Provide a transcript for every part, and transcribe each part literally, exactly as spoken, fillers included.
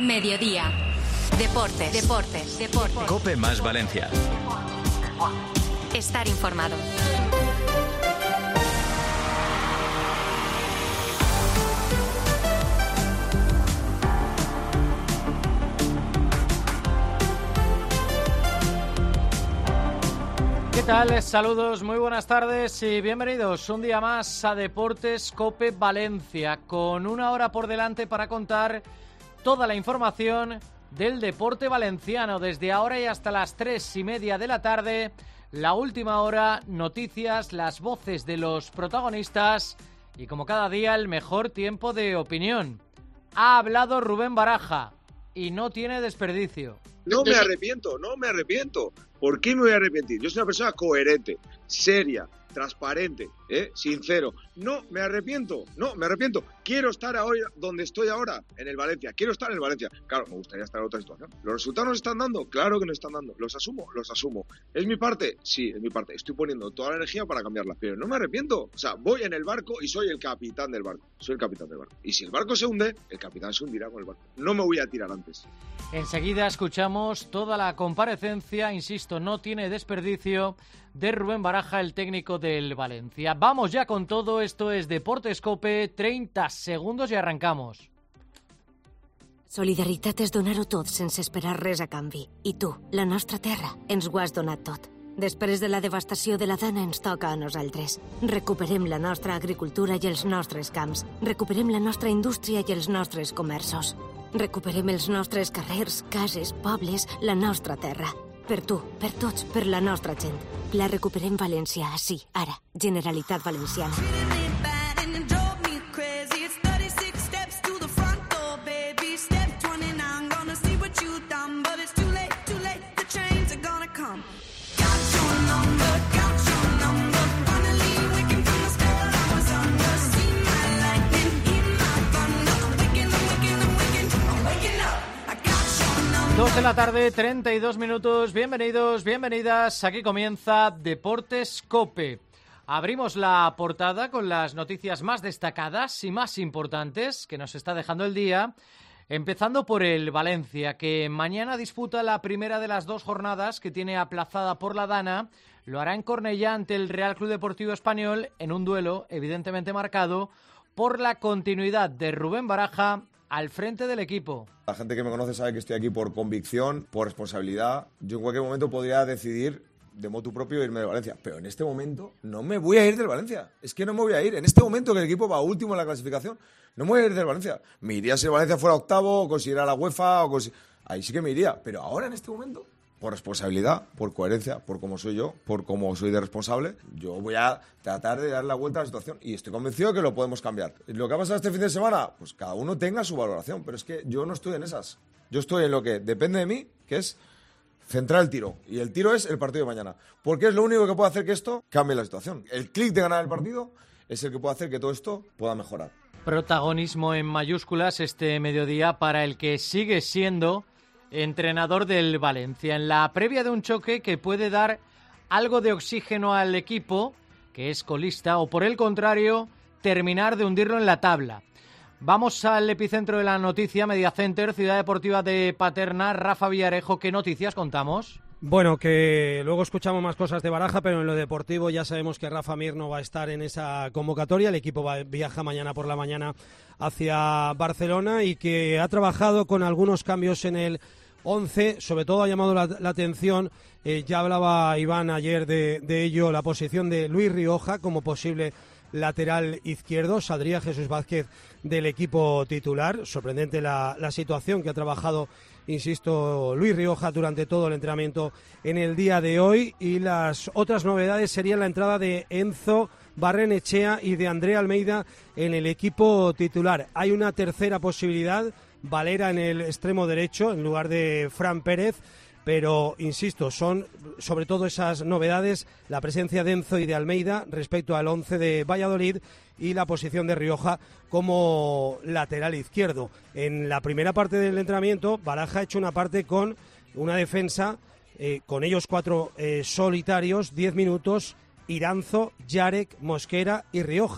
Mediodía. Deportes, deportes, deportes. COPE más Valencia. Estar informado. ¿Qué tal? Saludos, muy buenas tardes y bienvenidos un día más a Deportes COPE Valencia, con una hora por delante para contar toda la información del deporte valenciano, desde ahora y hasta las tres y media de la tarde. La última hora, noticias, las voces de los protagonistas y, como cada día, el mejor tiempo de opinión. Ha hablado Rubén Baraja y no tiene desperdicio. No me arrepiento, no me arrepiento. ¿Por qué me voy a arrepentir? Yo soy una persona coherente, seria, transparente, ¿eh? sincero. No me arrepiento, no me arrepiento. Quiero estar ahora donde estoy ahora, en el Valencia. Quiero estar en el Valencia. Claro, me gustaría estar en otra situación. ¿Los resultados nos están dando? Claro que nos están dando. ¿Los asumo? Los asumo. ¿Es mi parte? Sí, es mi parte. Estoy poniendo toda la energía para cambiarla. Pero no me arrepiento. O sea, voy en el barco y soy el capitán del barco. Soy el capitán del barco. Y si el barco se hunde, el capitán se hundirá con el barco. No me voy a tirar antes. Enseguida escuchamos toda la comparecencia, insisto, no tiene desperdicio, de Rubén Baraja, el técnico del Valencia. Vamos ya con todo, esto es Deportes COPE, treinta segundos y arrancamos. Solidaritat és donar-ho tot sense esperar res a canvi. I tu, la nostra terra, ens ho has donat tot. Després de la devastació de la Dana ens toca a nosaltres. Recuperem la nostra agricultura i els nostres camps. Recuperem la nostra indústria i els nostres comerços. Recuperem els nostres carrers, cases, pobles, la nostra terra. Per tu, per tots, per la nostra gent. La recuperem València, així, ara. Generalitat Valenciana. dos de la tarde, treinta y dos minutos. Bienvenidos, bienvenidas. Aquí comienza Deportes COPE. Abrimos la portada con las noticias más destacadas y más importantes que nos está dejando el día. Empezando por el Valencia, que mañana disputa la primera de las dos jornadas que tiene aplazada por la Dana. Lo hará en Cornellá ante el Real Club Deportivo Español en un duelo evidentemente marcado por la continuidad de Rubén Baraja al frente del equipo. La gente que me conoce sabe que estoy aquí por convicción, por responsabilidad. Yo en cualquier momento podría decidir de motu propio irme de Valencia, pero en este momento no me voy a ir del Valencia. Es que no me voy a ir. En este momento que el equipo va último en la clasificación, no me voy a ir del Valencia. Me iría si el Valencia fuera octavo o consiguiera la UEFA, o consi... ahí sí que me iría. Pero ahora en este momento, por responsabilidad, por coherencia, por cómo soy yo, por cómo soy de responsable, yo voy a tratar de dar la vuelta a la situación y estoy convencido que lo podemos cambiar. Lo que ha pasado este fin de semana, pues cada uno tenga su valoración, pero es que yo no estoy en esas. Yo estoy en lo que depende de mí, que es centrar el tiro. Y el tiro es el partido de mañana. Porque es lo único que puede hacer que esto cambie la situación. El clic de ganar el partido es el que puede hacer que todo esto pueda mejorar. Protagonismo en mayúsculas este mediodía para el que sigue siendo entrenador del Valencia, en la previa de un choque que puede dar algo de oxígeno al equipo, que es colista, o por el contrario, terminar de hundirlo en la tabla. Vamos al epicentro de la noticia, Mediacenter, Ciudad Deportiva de Paterna. Rafa Villarejo, ¿qué noticias contamos? Bueno, que luego escuchamos más cosas de Baraja, pero en lo deportivo ya sabemos que Rafa Mir no va a estar en esa convocatoria. El equipo va, viaja mañana por la mañana hacia Barcelona y que ha trabajado con algunos cambios en el once. Sobre todo ha llamado la, la atención, eh, ya hablaba Iván ayer de, de ello, la posición de Luis Rioja como posible lateral izquierdo. Saldría Jesús Vázquez del equipo titular. Sorprendente la, la situación que ha trabajado, insisto, Luis Rioja durante todo el entrenamiento en el día de hoy. Y las otras novedades serían la entrada de Enzo Barrenechea y de André Almeida en el equipo titular. Hay una tercera posibilidad, Valera en el extremo derecho en lugar de Fran Pérez, pero insisto, son sobre todo esas novedades, la presencia de Enzo y de Almeida respecto al once de Valladolid y la posición de Rioja como lateral izquierdo. En la primera parte del entrenamiento, Baraja ha hecho una parte con una defensa, eh, con ellos cuatro eh, solitarios, diez minutos, Iranzo, Yarek, Mosquera y Rioja.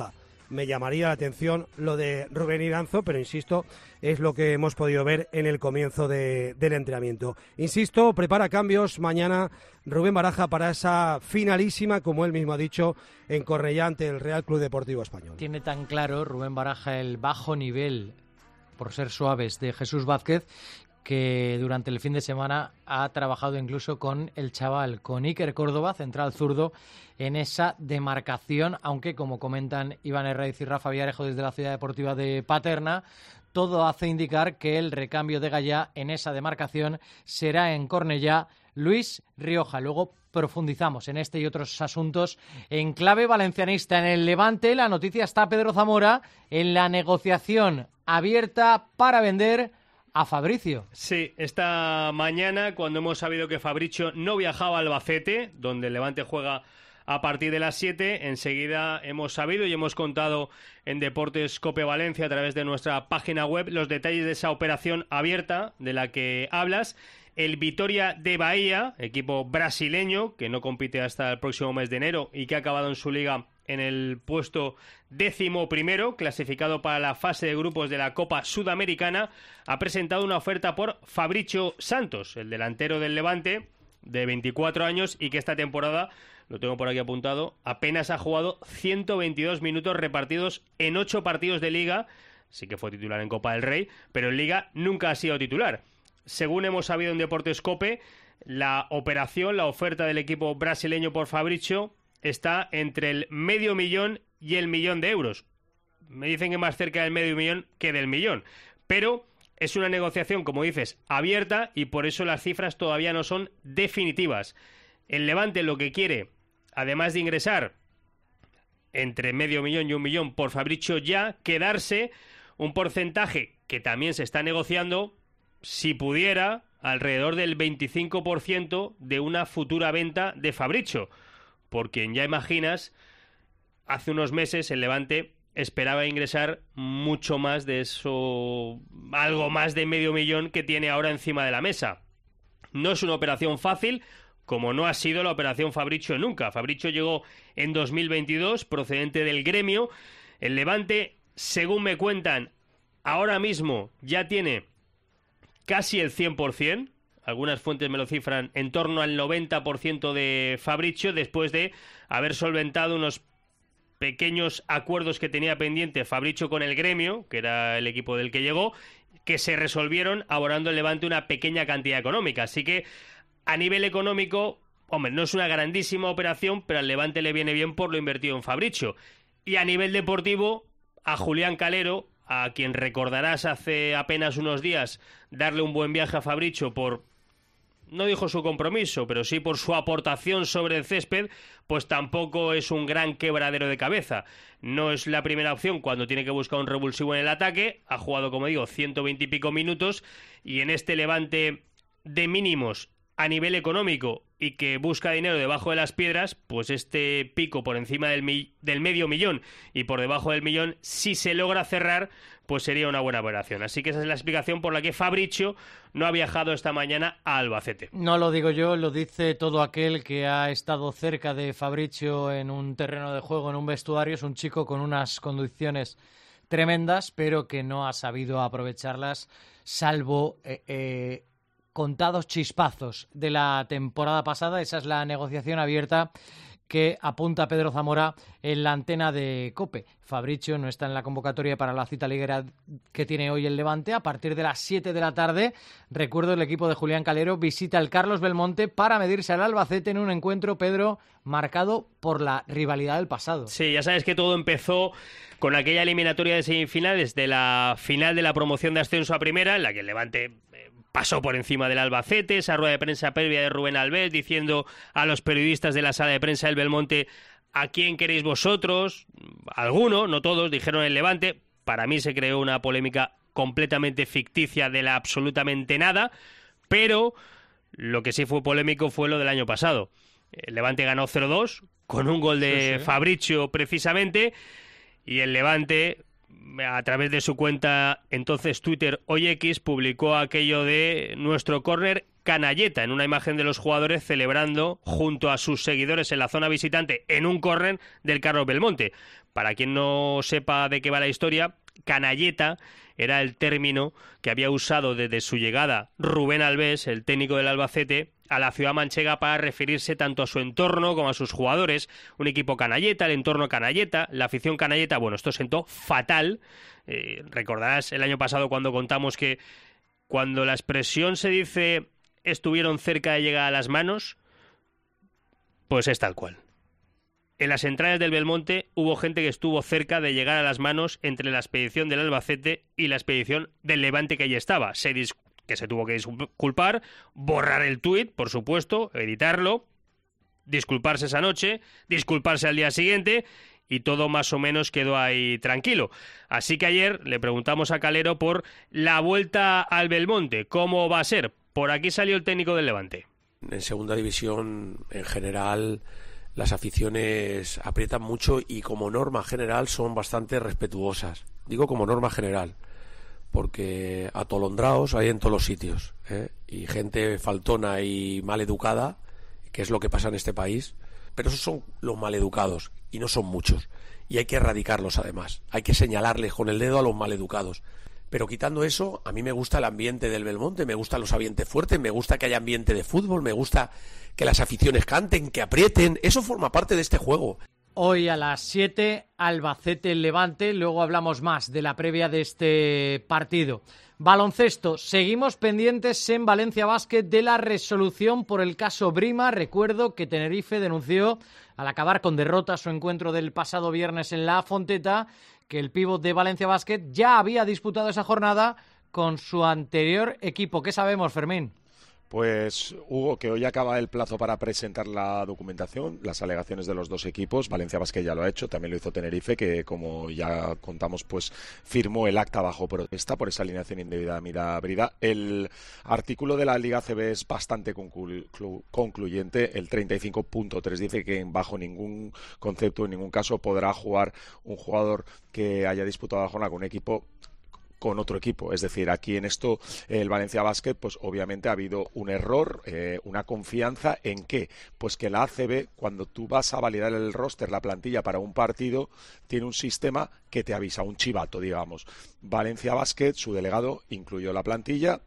me llamaría la atención lo de Rubén Iranzo, pero insisto, es lo que hemos podido ver en el comienzo de, del entrenamiento. Insisto, prepara cambios mañana Rubén Baraja para esa finalísima, como él mismo ha dicho, en Cornellá ante el Real Club Deportivo Español. Tiene tan claro Rubén Baraja el bajo nivel, por ser suaves, de Jesús Vázquez, que durante el fin de semana ha trabajado incluso con el chaval, con Iker Córdoba, central zurdo, en esa demarcación, aunque como comentan Iván Herraiz y Rafa Villarejo desde la Ciudad Deportiva de Paterna, todo hace indicar que el recambio de Gallá en esa demarcación será en Cornellá Luis Rioja. Luego profundizamos en este y otros asuntos en clave valencianista. En el Levante la noticia está Pedro Zamora en la negociación abierta para vender a Fabricio. Sí, esta mañana, cuando hemos sabido que Fabricio no viajaba a Albacete, donde el Levante juega a partir de las siete, enseguida hemos sabido y hemos contado en Deportes Cope Valencia a través de nuestra página web los detalles de esa operación abierta de la que hablas. El Vitória de Bahía, equipo brasileño que no compite hasta el próximo mes de enero y que ha acabado en su liga en el puesto décimo primero, clasificado para la fase de grupos de la Copa Sudamericana, ha presentado una oferta por Fabricio Santos, el delantero del Levante, de veinticuatro años, y que esta temporada, lo tengo por aquí apuntado, apenas ha jugado ciento veintidós minutos repartidos en ocho partidos de Liga. Sí que fue titular en Copa del Rey, pero en Liga nunca ha sido titular. Según hemos sabido en Deportes Cope, la operación, la oferta del equipo brasileño por Fabricio está entre el medio millón y el millón de euros. Me dicen que más cerca del medio millón que del millón. Pero es una negociación, como dices, abierta, y por eso las cifras todavía no son definitivas. El Levante lo que quiere, además de ingresar entre medio millón y un millón por Fabricio ya, quedarse un porcentaje que también se está negociando, si pudiera, alrededor del veinticinco por ciento de una futura venta de Fabricio. Porque ya imaginas, hace unos meses el Levante esperaba ingresar mucho más de eso, algo más de medio millón que tiene ahora encima de la mesa. No es una operación fácil, como no ha sido la operación Fabricio nunca. Fabricio llegó en dos mil veintidós, procedente del Gremio. El Levante, según me cuentan, ahora mismo ya tiene casi el cien por ciento. Algunas fuentes me lo cifran en torno al noventa por ciento de Fabricio, después de haber solventado unos pequeños acuerdos que tenía pendiente Fabricio con el Gremio, que era el equipo del que llegó, que se resolvieron abonando el Levante una pequeña cantidad económica. Así que a nivel económico, hombre, no es una grandísima operación, pero al Levante le viene bien por lo invertido en Fabricio. Y a nivel deportivo, a Julián Calero, a quien recordarás hace apenas unos días darle un buen viaje a Fabricio por, no dijo su compromiso, pero sí por su aportación sobre el césped, pues tampoco es un gran quebradero de cabeza. No es la primera opción cuando tiene que buscar un revulsivo en el ataque. Ha jugado, como digo, ciento veinte y pico minutos, y en este Levante de mínimos a nivel económico y que busca dinero debajo de las piedras, pues este pico por encima del, mi- del medio millón y por debajo del millón, si se logra cerrar, pues sería una buena operación. Así que esa es la explicación por la que Fabricio no ha viajado esta mañana a Albacete. No lo digo yo, lo dice todo aquel que ha estado cerca de Fabricio en un terreno de juego, en un vestuario. Es un chico con unas condiciones tremendas, pero que no ha sabido aprovecharlas, salvo eh, eh, contados chispazos de la temporada pasada. Esa es la negociación abierta que apunta Pedro Zamora en la antena de COPE. Fabricio no está en la convocatoria para la cita liguera que tiene hoy el Levante. A partir de las siete de la tarde, recuerdo, el equipo de Julián Calero visita el Carlos Belmonte para medirse al Albacete en un encuentro, Pedro, marcado por la rivalidad del pasado. Sí, ya sabes que todo empezó con aquella eliminatoria de semifinales de la final de la promoción de ascenso a primera, en la que el Levante pasó por encima del Albacete. Esa rueda de prensa previa de Rubén Albés diciendo a los periodistas de la sala de prensa del Belmonte: ¿a quién queréis vosotros? Alguno, no todos, dijeron el Levante. Para mí se creó una polémica completamente ficticia de la absolutamente nada, pero lo que sí fue polémico fue lo del año pasado. El Levante ganó cero dos con un gol de sí, sí. Fabricio precisamente, y el Levante, a través de su cuenta entonces Twitter, hoy X, publicó aquello de: nuestro córner canalleta en una imagen de los jugadores celebrando junto a sus seguidores en la zona visitante en un córner del Carlos Belmonte. Para quien no sepa de qué va la historia, canalleta era el término que había usado desde su llegada Rubén Albés, el técnico del Albacete, a la ciudad manchega para referirse tanto a su entorno como a sus jugadores. Un equipo canalleta, el entorno canalleta, la afición canalleta. Bueno, esto sentó fatal. Eh, recordarás el año pasado cuando contamos que cuando la expresión se dice estuvieron cerca de llegar a las manos, pues es tal cual. En las entrañas del Belmonte hubo gente que estuvo cerca de llegar a las manos entre la expedición del Albacete y la expedición del Levante que allí estaba. Se dis- que se tuvo que disculpar, borrar el tuit, por supuesto, editarlo, disculparse esa noche, disculparse al día siguiente y todo más o menos quedó ahí tranquilo. Así que ayer le preguntamos a Calero por la vuelta al Belmonte. ¿Cómo va a ser? Por aquí salió el técnico del Levante. En segunda división, en general, las aficiones aprietan mucho y como norma general son bastante respetuosas. Digo como norma general, porque atolondraos hay en todos los sitios, ¿eh? Y gente faltona y maleducada, que es lo que pasa en este país, pero esos son los maleducados y no son muchos, y hay que erradicarlos además, hay que señalarles con el dedo a los maleducados. Pero quitando eso, a mí me gusta el ambiente del Belmonte, me gustan los ambientes fuertes, me gusta que haya ambiente de fútbol, me gusta que las aficiones canten, que aprieten, eso forma parte de este juego. Hoy a las siete, Albacete-Levante, luego hablamos más de la previa de este partido. Baloncesto, seguimos pendientes en Valencia Basket de la resolución por el caso Brima. Recuerdo que Tenerife denunció, al acabar con derrota su encuentro del pasado viernes en La Fonteta, que el pívot de Valencia Basket ya había disputado esa jornada con su anterior equipo. ¿Qué sabemos, Fermín? Pues, Hugo, que hoy acaba el plazo para presentar la documentación, las alegaciones de los dos equipos. Valencia Basket ya lo ha hecho, también lo hizo Tenerife, que como ya contamos, pues firmó el acta bajo protesta por esa alineación indebida Mira Brida. El artículo de la Liga A C B es bastante conclu- concluyente. El treinta y cinco punto tres dice que bajo ningún concepto, en ningún caso, podrá jugar un jugador que haya disputado la jornada con un equipo con otro equipo. Es decir, aquí en esto el Valencia Basket, pues obviamente ha habido un error, eh, una confianza en qué, pues que la A C B, cuando tú vas a validar el roster, la plantilla para un partido, tiene un sistema que te avisa, un chivato, digamos. Valencia Basket, su delegado, incluyó la plantilla.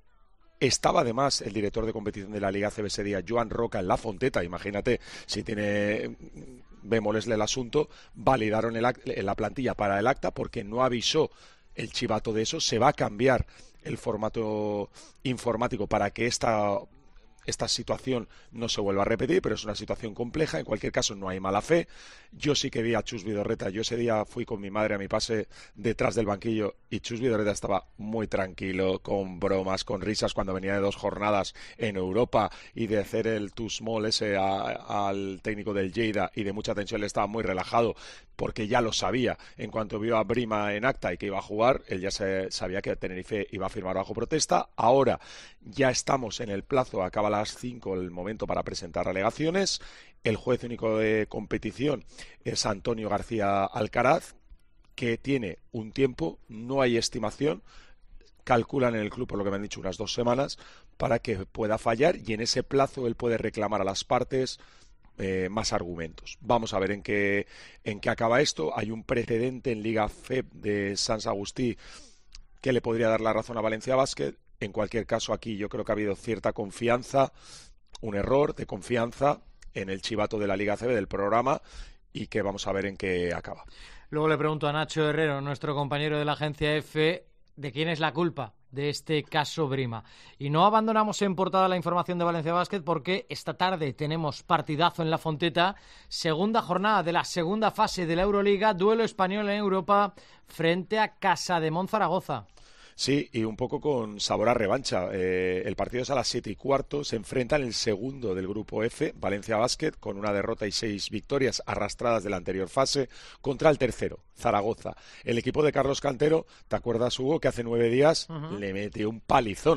Estaba además el director de competición de la Liga A C B ese día, Joan Roca, en La Fonteta. Imagínate si tiene bémolesle el asunto. Validaron el act- la plantilla para el acta porque no avisó el chivato de eso. Se va a cambiar el formato informático para que esta, esta situación no se vuelva a repetir, pero es una situación compleja. En cualquier caso, no hay mala fe. Yo sí que vi a Chus Vidorreta. Yo ese día fui con mi madre a mi pase detrás del banquillo y Chus Vidorreta estaba muy tranquilo, con bromas, con risas, cuando venía de dos jornadas en Europa y de hacer el too small ese a, al técnico del Lleida, y de mucha tensión. Él estaba muy relajado porque ya lo sabía. En cuanto vio a Brima en acta y que iba a jugar, él ya se, sabía que Tenerife iba a firmar bajo protesta. Ahora ya estamos en el plazo, acaba a las cinco el momento para presentar alegaciones. El juez único de competición es Antonio García Alcaraz, que tiene un tiempo, no hay estimación, calculan en el club, por lo que me han dicho, unas dos semanas para que pueda fallar, y en ese plazo él puede reclamar a las partes Eh, más argumentos. Vamos a ver en qué, en qué acaba esto. Hay un precedente en Liga F E P de Sans Agustí que le podría dar la razón a Valencia Basket. En cualquier caso, aquí yo creo que ha habido cierta confianza, un error de confianza en el chivato de la Liga C B del programa, y que vamos a ver en qué acaba. Luego le pregunto a Nacho Herrero, nuestro compañero de la agencia F, de quién es la culpa de este caso Brima. Y no abandonamos en portada la información de Valencia Basket porque esta tarde tenemos partidazo en La Fonteta, segunda jornada de la segunda fase de la Euroliga, duelo español en Europa frente a Casademont Zaragoza. Sí, y un poco con sabor a revancha. Eh, el partido es a las siete y cuarto. Se enfrentan el segundo del grupo F, Valencia Basket, con una derrota y seis victorias arrastradas de la anterior fase, contra el tercero, Zaragoza. El equipo de Carlos Cantero, ¿te acuerdas, Hugo, que hace nueve días uh-huh. le metió un palizón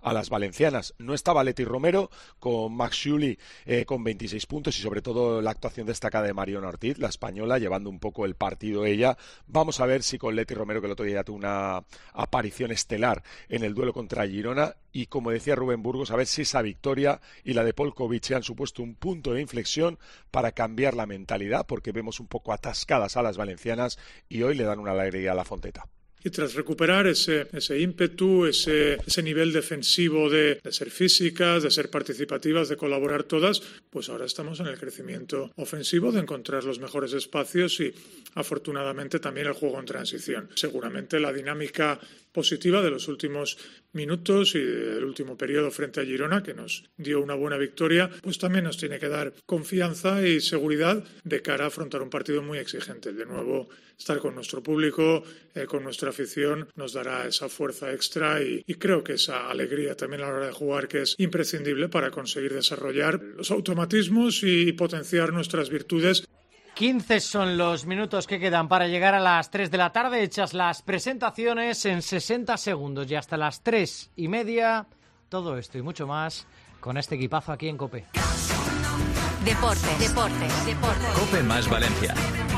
a las valencianas. No estaba Leti Romero, con Max Schuli eh, con veintiséis puntos y sobre todo la actuación destacada de Mariona Ortiz, la española, llevando un poco el partido ella. Vamos a ver si con Leti Romero, que el otro día tuvo una aparición estelar en el duelo contra Girona, y como decía Rubén Burgos, a ver si esa victoria y la de Polkovic han supuesto un punto de inflexión para cambiar la mentalidad, porque vemos un poco atascadas a las valencianas y hoy le dan una alegría a la Fonteta. Y tras recuperar ese, ese ímpetu, ese, ese nivel defensivo de, de ser físicas, de ser participativas, de colaborar todas, pues ahora estamos en el crecimiento ofensivo de encontrar los mejores espacios y afortunadamente también el juego en transición. Seguramente la dinámica positiva de los últimos minutos y del último periodo frente a Girona, que nos dio una buena victoria, pues también nos tiene que dar confianza y seguridad de cara a afrontar un partido muy exigente. De nuevo, estar con nuestro público, eh, con nuestra afición, nos dará esa fuerza extra y, y creo que esa alegría también a la hora de jugar, que es imprescindible para conseguir desarrollar los automatismos y potenciar nuestras virtudes. quince son los minutos que quedan para llegar a las tres de la tarde, hechas las presentaciones en sesenta segundos y hasta las tres y media, todo esto y mucho más con este equipazo aquí en COPE. Deportes, deportes, deportes. COPE más Valencia.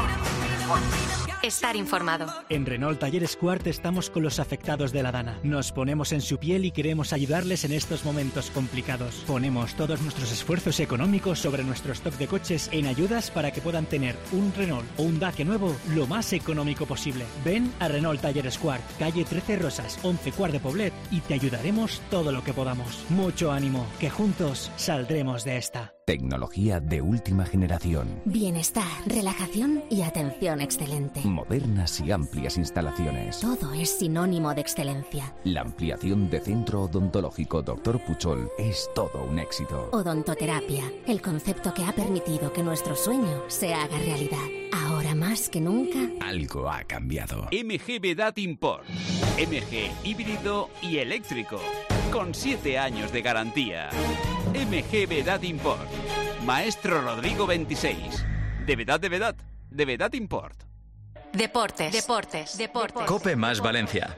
Estar informado. En Renault Talleres Quart estamos con los afectados de la Dana. Nos ponemos en su piel y queremos ayudarles en estos momentos complicados. Ponemos todos nuestros esfuerzos económicos sobre nuestro stock de coches en ayudas para que puedan tener un Renault o un Dacia nuevo lo más económico posible. Ven a Renault Talleres Quart, calle trece Rosas, once Quart de Poblet, y te ayudaremos todo lo que podamos. Mucho ánimo, que juntos saldremos de esta. Tecnología de última generación. Bienestar, relajación y atención excelente. Modernas y amplias instalaciones. Todo es sinónimo de excelencia. La ampliación de Centro Odontológico doctor Puchol es todo un éxito. Odontoterapia, el concepto que ha permitido que nuestro sueño se haga realidad. Ahora más que nunca, algo ha cambiado. M G Vedat Import. M G híbrido y eléctrico. Con siete años de garantía. M G Vedat Import. Maestro Rodrigo veintiséis. De Vedat de Vedat. De Vedat Import. Deportes, deportes, deportes. COPE más Valencia.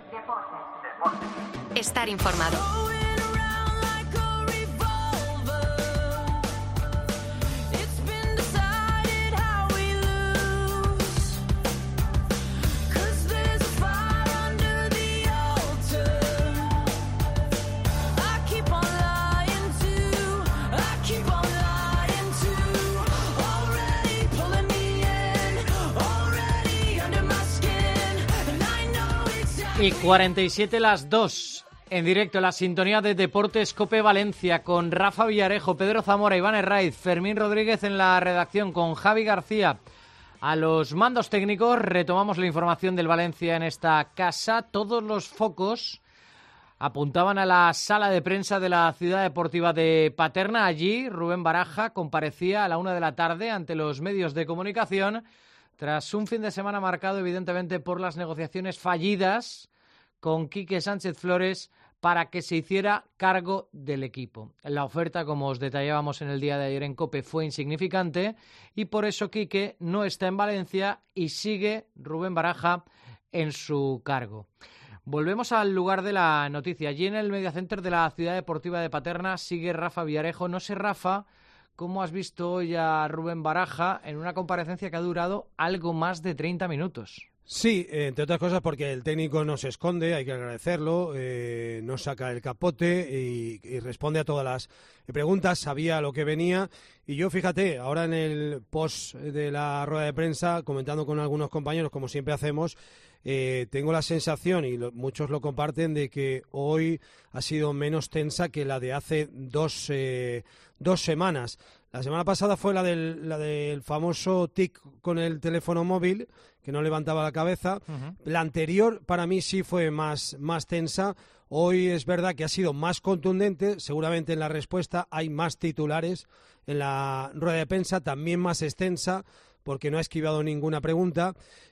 Estar informado. Y cuarenta y siete las dos, en directo, la sintonía de Deportes COPE Valencia, con Rafa Villarejo, Pedro Zamora, Iván Herraiz, Fermín Rodríguez en la redacción, con Javi García a los mandos técnicos. Retomamos la información del Valencia en esta casa. Todos los focos apuntaban a la sala de prensa de la Ciudad Deportiva de Paterna. Allí Rubén Baraja comparecía a la una de la tarde ante los medios de comunicación, tras un fin de semana marcado evidentemente por las negociaciones fallidas con Quique Sánchez Flores para que se hiciera cargo del equipo. La oferta, como os detallábamos en el día de ayer en COPE, fue insignificante y por eso Quique no está en Valencia y sigue Rubén Baraja en su cargo. Volvemos al lugar de la noticia. Allí en el Mediacenter de la Ciudad Deportiva de Paterna sigue Rafa Villarejo. No sé, Rafa, ¿cómo has visto hoy a Rubén Baraja en una comparecencia que ha durado algo más de treinta minutos? Sí, entre otras cosas porque el técnico no se esconde, hay que agradecerlo, eh, no saca el capote y, y responde a todas las preguntas, sabía lo que venía. Y yo, fíjate, ahora en el post de la rueda de prensa, comentando con algunos compañeros, como siempre hacemos, eh, tengo la sensación, y lo, muchos lo comparten, de que hoy ha sido menos tensa que la de hace dos, eh, dos semanas. La semana pasada fue la del, la del famoso tic con el teléfono móvil, que no levantaba la cabeza. Uh-huh. La anterior para mí sí fue más, más tensa. Hoy es verdad que ha sido más contundente. Seguramente en la respuesta hay más titulares. En la rueda de prensa también más extensa, porque no ha esquivado ninguna pregunta.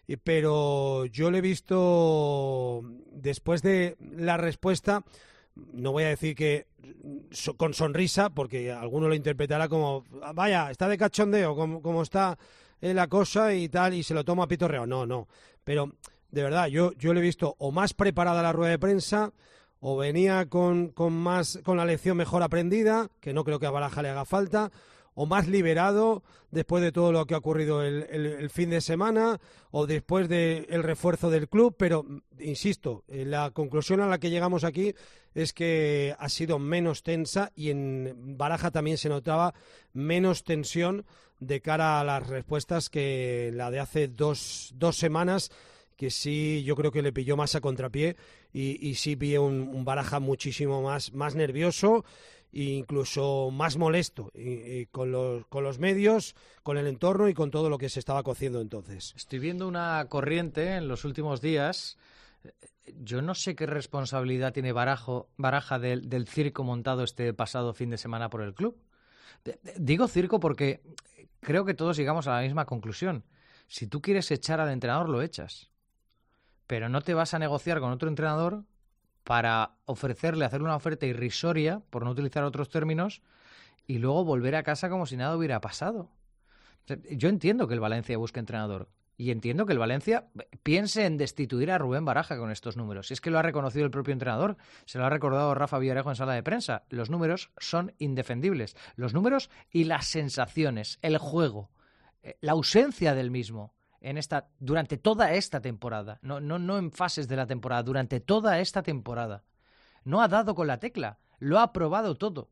Pero yo le he visto, después de la respuesta, no voy a decir que so, con sonrisa, porque alguno lo interpretará como, vaya, está de cachondeo, como, como está eh, la cosa y tal, y se lo toma a pitorreo. No, no. Pero, de verdad, yo, yo le he visto o más preparada la rueda de prensa, o venía con, con, más, con la lección mejor aprendida, que no creo que a Baraja le haga falta, o más liberado después de todo lo que ha ocurrido el, el, el fin de semana, o después del de refuerzo del club, pero insisto, la conclusión a la que llegamos aquí es que ha sido menos tensa y en Baraja también se notaba menos tensión de cara a las respuestas que la de hace dos, dos semanas, que sí yo creo que le pilló más a contrapié y, y sí vi un, un Baraja muchísimo más, más nervioso e incluso más molesto y, y con, los, con los medios, con el entorno y con todo lo que se estaba cociendo entonces. Estoy viendo una corriente en los últimos días. Yo no sé qué responsabilidad tiene Barajo, Baraja del, del circo montado este pasado fin de semana por el club. Digo circo porque creo que todos llegamos a la misma conclusión. Si tú quieres echar al entrenador, lo echas. Pero no te vas a negociar con otro entrenador para ofrecerle, hacerle una oferta irrisoria, por no utilizar otros términos, y luego volver a casa como si nada hubiera pasado. Yo entiendo que el Valencia busque entrenador. Y entiendo que el Valencia piense en destituir a Rubén Baraja con estos números. Si es que lo ha reconocido el propio entrenador, se lo ha recordado Rafa Villarejo en sala de prensa. Los números son indefendibles. Los números y las sensaciones, el juego, la ausencia del mismo en esta, durante toda esta temporada. No, no, no en fases de la temporada, durante toda esta temporada. No ha dado con la tecla, lo ha probado todo.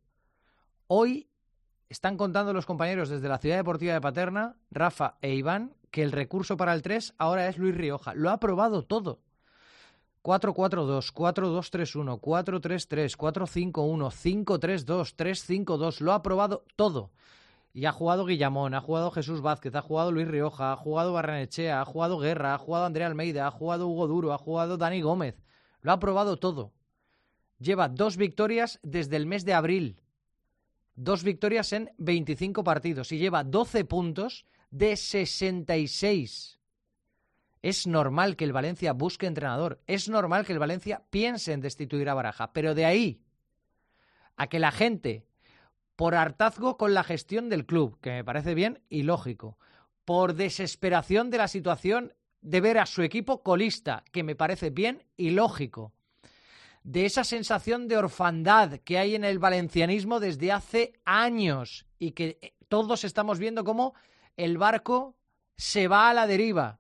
Hoy están contando los compañeros desde la Ciudad Deportiva de Paterna, Rafa e Iván, que el recurso para el tres ahora es Luis Rioja. Lo ha probado todo. cuatro cuatro dos, cuatro dos tres uno, cuatro tres tres, cuatro cinco uno, cinco tres dos, tres cinco dos. Lo ha probado todo. Y ha jugado Guillamón, ha jugado Jesús Vázquez, ha jugado Luis Rioja, ha jugado Barrenechea, ha jugado Guerra, ha jugado Andrea Almeida, ha jugado Hugo Duro, ha jugado Dani Gómez. Lo ha probado todo. Lleva dos victorias desde el mes de abril. Dos victorias en veinticinco partidos y lleva doce puntos de sesenta y seis. Es normal que el Valencia busque entrenador. Es normal que el Valencia piense en destituir a Baraja. Pero de ahí a que la gente, por hartazgo con la gestión del club, que me parece bien y lógico, por desesperación de la situación de ver a su equipo colista, que me parece bien y lógico, de esa sensación de orfandad que hay en el valencianismo desde hace años y que todos estamos viendo cómo el barco se va a la deriva.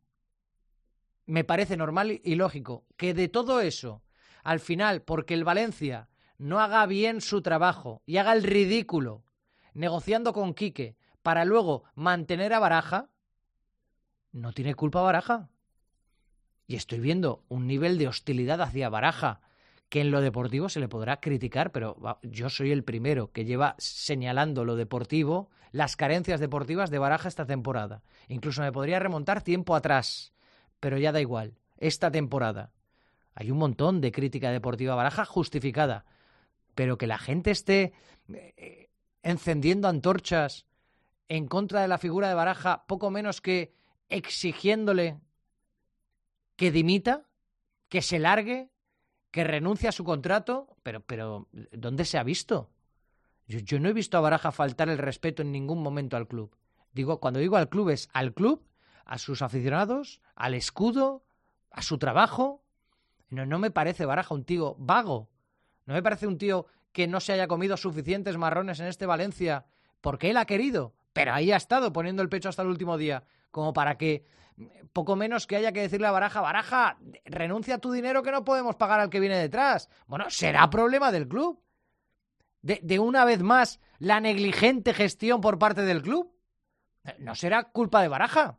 Me parece normal y lógico que de todo eso, al final, porque el Valencia no haga bien su trabajo y haga el ridículo negociando con Quique para luego mantener a Baraja, no tiene culpa Baraja. Y estoy viendo un nivel de hostilidad hacia Baraja que en lo deportivo se le podrá criticar, pero yo soy el primero que lleva señalando lo deportivo, las carencias deportivas de Baraja esta temporada. Incluso me podría remontar tiempo atrás, pero ya da igual. Esta temporada hay un montón de crítica deportiva a Baraja justificada, pero que la gente esté eh, encendiendo antorchas en contra de la figura de Baraja, poco menos que exigiéndole que dimita, que se largue, que renuncie a su contrato, pero, pero ¿dónde se ha visto? Yo, yo no he visto a Baraja faltar el respeto en ningún momento al club. Digo, cuando digo al club es al club, a sus aficionados, al escudo, a su trabajo. No, no me parece Baraja un tío vago. No me parece un tío que no se haya comido suficientes marrones en este Valencia porque él ha querido, pero ahí ha estado poniendo el pecho hasta el último día, como para que poco menos que haya que decirle a Baraja, Baraja, renuncia a tu dinero que no podemos pagar al que viene detrás. Bueno, será problema del club. De, de una vez más, la negligente gestión por parte del club. No será culpa de Baraja.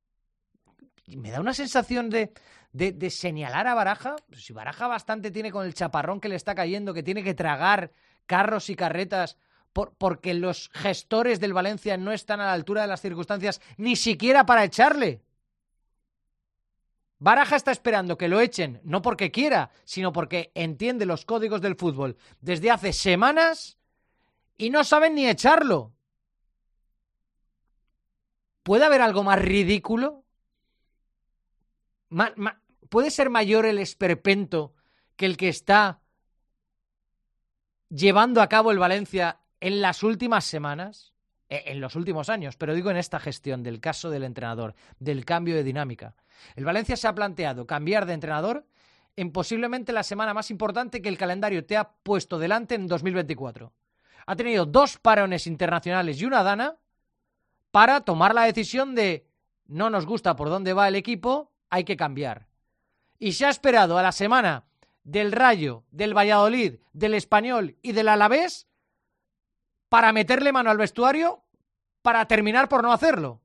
Me da una sensación de, de, de señalar a Baraja. Si Baraja bastante tiene con el chaparrón que le está cayendo, que tiene que tragar carros y carretas por, porque los gestores del Valencia no están a la altura de las circunstancias, ni siquiera para echarle. Baraja está esperando que lo echen, no porque quiera, sino porque entiende los códigos del fútbol desde hace semanas y no saben ni echarlo. ¿Puede haber algo más ridículo? Ma- ma- ¿Puede ser mayor el esperpento que el que está llevando a cabo el Valencia en las últimas semanas? Eh, en los últimos años, pero digo en esta gestión del caso del entrenador, del cambio de dinámica. El Valencia se ha planteado cambiar de entrenador en posiblemente la semana más importante que el calendario te ha puesto delante en dos mil veinticuatro. Ha tenido dos parones internacionales y una dana para tomar la decisión de no nos gusta por dónde va el equipo, hay que cambiar. Y se ha esperado a la semana del Rayo, del Valladolid, del Español y del Alavés para meterle mano al vestuario para terminar por no hacerlo.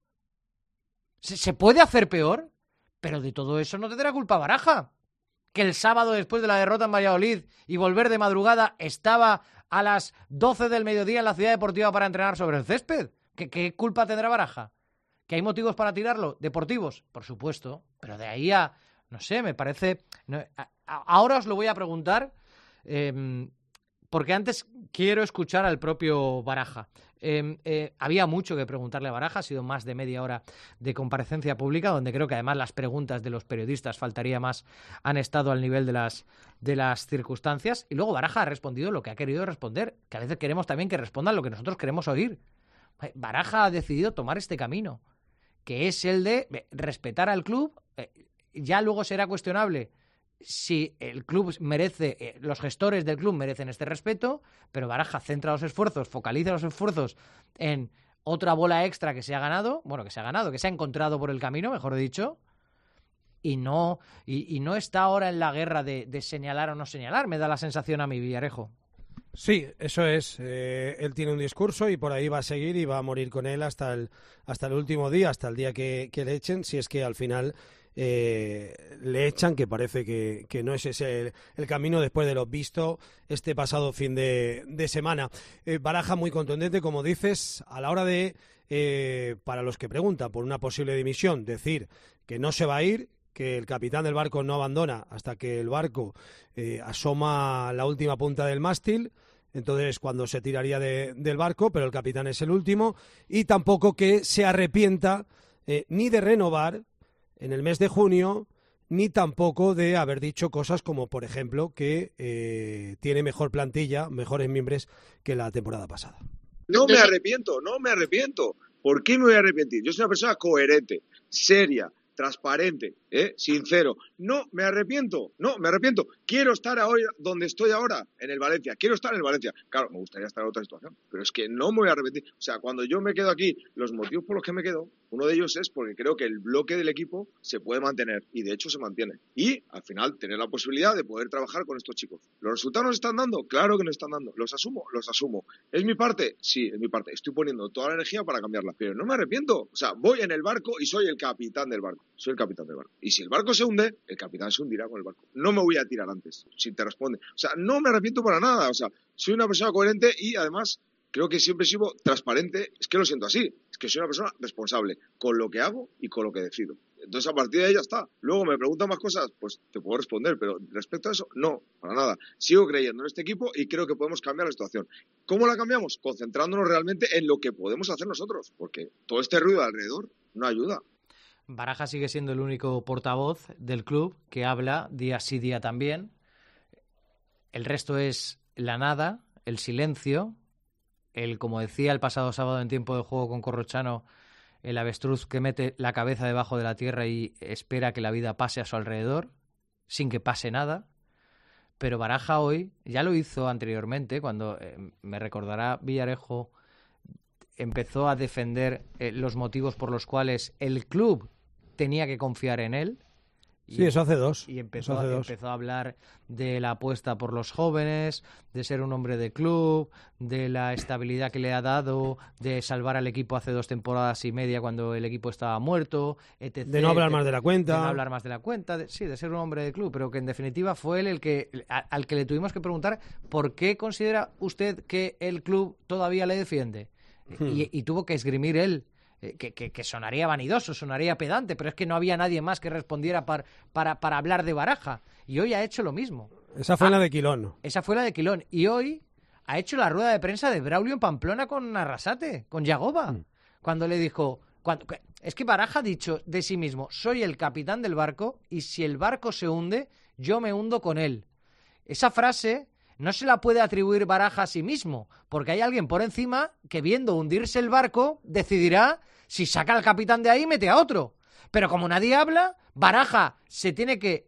¿Se, se puede hacer peor? Pero de todo eso no tendrá culpa Baraja. Que el sábado, después de la derrota en Valladolid y volver de madrugada, estaba a las doce del mediodía en la ciudad deportiva para entrenar sobre el césped. ¿Qué, qué culpa tendrá Baraja? ¿Que hay motivos para tirarlo? ¿Deportivos? Por supuesto. Pero de ahí a... No sé, me parece... No, a, a, ahora os lo voy a preguntar, eh, porque antes quiero escuchar al propio Baraja. Eh, eh, había mucho que preguntarle a Baraja, ha sido más de media hora de comparecencia pública, donde creo que además las preguntas de los periodistas, faltaría más, han estado al nivel de las, de las circunstancias. Y luego Baraja ha respondido lo que ha querido responder, que a veces queremos también que respondan lo que nosotros queremos oír. Baraja ha decidido tomar este camino, que es el de respetar al club. Eh, ya luego será cuestionable si el club merece, eh, los gestores del club merecen este respeto, pero Baraja centra los esfuerzos, focaliza los esfuerzos en otra bola extra que se ha ganado, bueno, que se ha ganado, que se ha encontrado por el camino, mejor dicho, y no, y, y no está ahora en la guerra de, de señalar o no señalar, me da la sensación a mi Villarejo. Sí, eso es. Eh, él tiene un discurso y por ahí va a seguir y va a morir con él hasta el, hasta el último día, hasta el día que, que le echen, si es que al final eh, le echan, que parece que, que no es ese el, el camino después de lo visto este pasado fin de, de semana. Eh, Baraja muy contundente, como dices, a la hora de, eh, para los que preguntan por una posible dimisión, decir que no se va a ir, que el capitán del barco no abandona hasta que el barco eh, asoma la última punta del mástil. Entonces, cuando se tiraría de, del barco, pero el capitán es el último, y tampoco que se arrepienta eh, ni de renovar en el mes de junio, ni tampoco de haber dicho cosas como, por ejemplo, que eh, tiene mejor plantilla, mejores miembros que la temporada pasada. No me arrepiento, no me arrepiento. ¿Por qué me voy a arrepentir? Yo soy una persona coherente, seria, transparente, ¿eh? sincero. No me arrepiento, no me arrepiento. Quiero estar hoy donde estoy ahora, en el Valencia. Quiero estar en el Valencia. Claro, me gustaría estar en otra situación, pero es que no me voy a arrepentir. O sea, cuando yo me quedo aquí, los motivos por los que me quedo, uno de ellos es porque creo que el bloque del equipo se puede mantener, y de hecho se mantiene. Y al final tener la posibilidad de poder trabajar con estos chicos. ¿Los resultados nos están dando? Claro que nos están dando. ¿Los asumo? Los asumo. ¿Es mi parte? Sí, es mi parte. Estoy poniendo toda la energía para cambiarla, pero no me arrepiento. O sea, voy en el barco y soy el capitán del barco. Soy el capitán del barco. Y si el barco se hunde, el capitán se hundirá con el barco. No me voy a tirar antes, si te responde. O sea, no me arrepiento para nada. O sea, soy una persona coherente y además creo que siempre he sido transparente. Es que lo siento así. Es que soy una persona responsable con lo que hago y con lo que decido. Entonces, a partir de ahí ya está. Luego me preguntan más cosas, pues te puedo responder, pero respecto a eso, no, para nada. Sigo creyendo en este equipo y creo que podemos cambiar la situación. ¿Cómo la cambiamos? Concentrándonos realmente en lo que podemos hacer nosotros, porque todo este ruido alrededor no ayuda. Baraja sigue siendo el único portavoz del club que habla día sí día también. El resto es la nada, el silencio, el, como decía el pasado sábado en tiempo de juego con Corrochano, el avestruz que mete la cabeza debajo de la tierra y espera que la vida pase a su alrededor, sin que pase nada. Pero Baraja hoy, ya lo hizo anteriormente, cuando eh, me recordará Villarejo, empezó a defender eh, los motivos por los cuales el club tenía que confiar en él. Sí, eso hace dos. Y empezó, hace dos. empezó a hablar de la apuesta por los jóvenes, de ser un hombre de club, de la estabilidad que le ha dado, de salvar al equipo hace dos temporadas y media cuando el equipo estaba muerto, etcétera. De no hablar más de la cuenta. De no hablar más de la cuenta, de, sí, de ser un hombre de club, pero que en definitiva fue él el que a, al que le tuvimos que preguntar ¿por qué considera usted que el club todavía le defiende? Hmm. Y, y tuvo que esgrimir él. Que, que, que sonaría vanidoso, sonaría pedante, pero es que no había nadie más que respondiera para, para, para hablar de Baraja. Y hoy ha hecho lo mismo. Esa fue ah, la de Quilón. Esa fue la de Quilón. Y hoy ha hecho la rueda de prensa de Braulio en Pamplona con Arrasate, con Yagoba. Mm. Cuando le dijo... Cuando, es que Baraja ha dicho de sí mismo, soy el capitán del barco y si el barco se hunde, yo me hundo con él. Esa frase... no se la puede atribuir Baraja a sí mismo, porque hay alguien por encima que viendo hundirse el barco decidirá si saca al capitán de ahí y mete a otro. Pero como nadie habla, Baraja se tiene que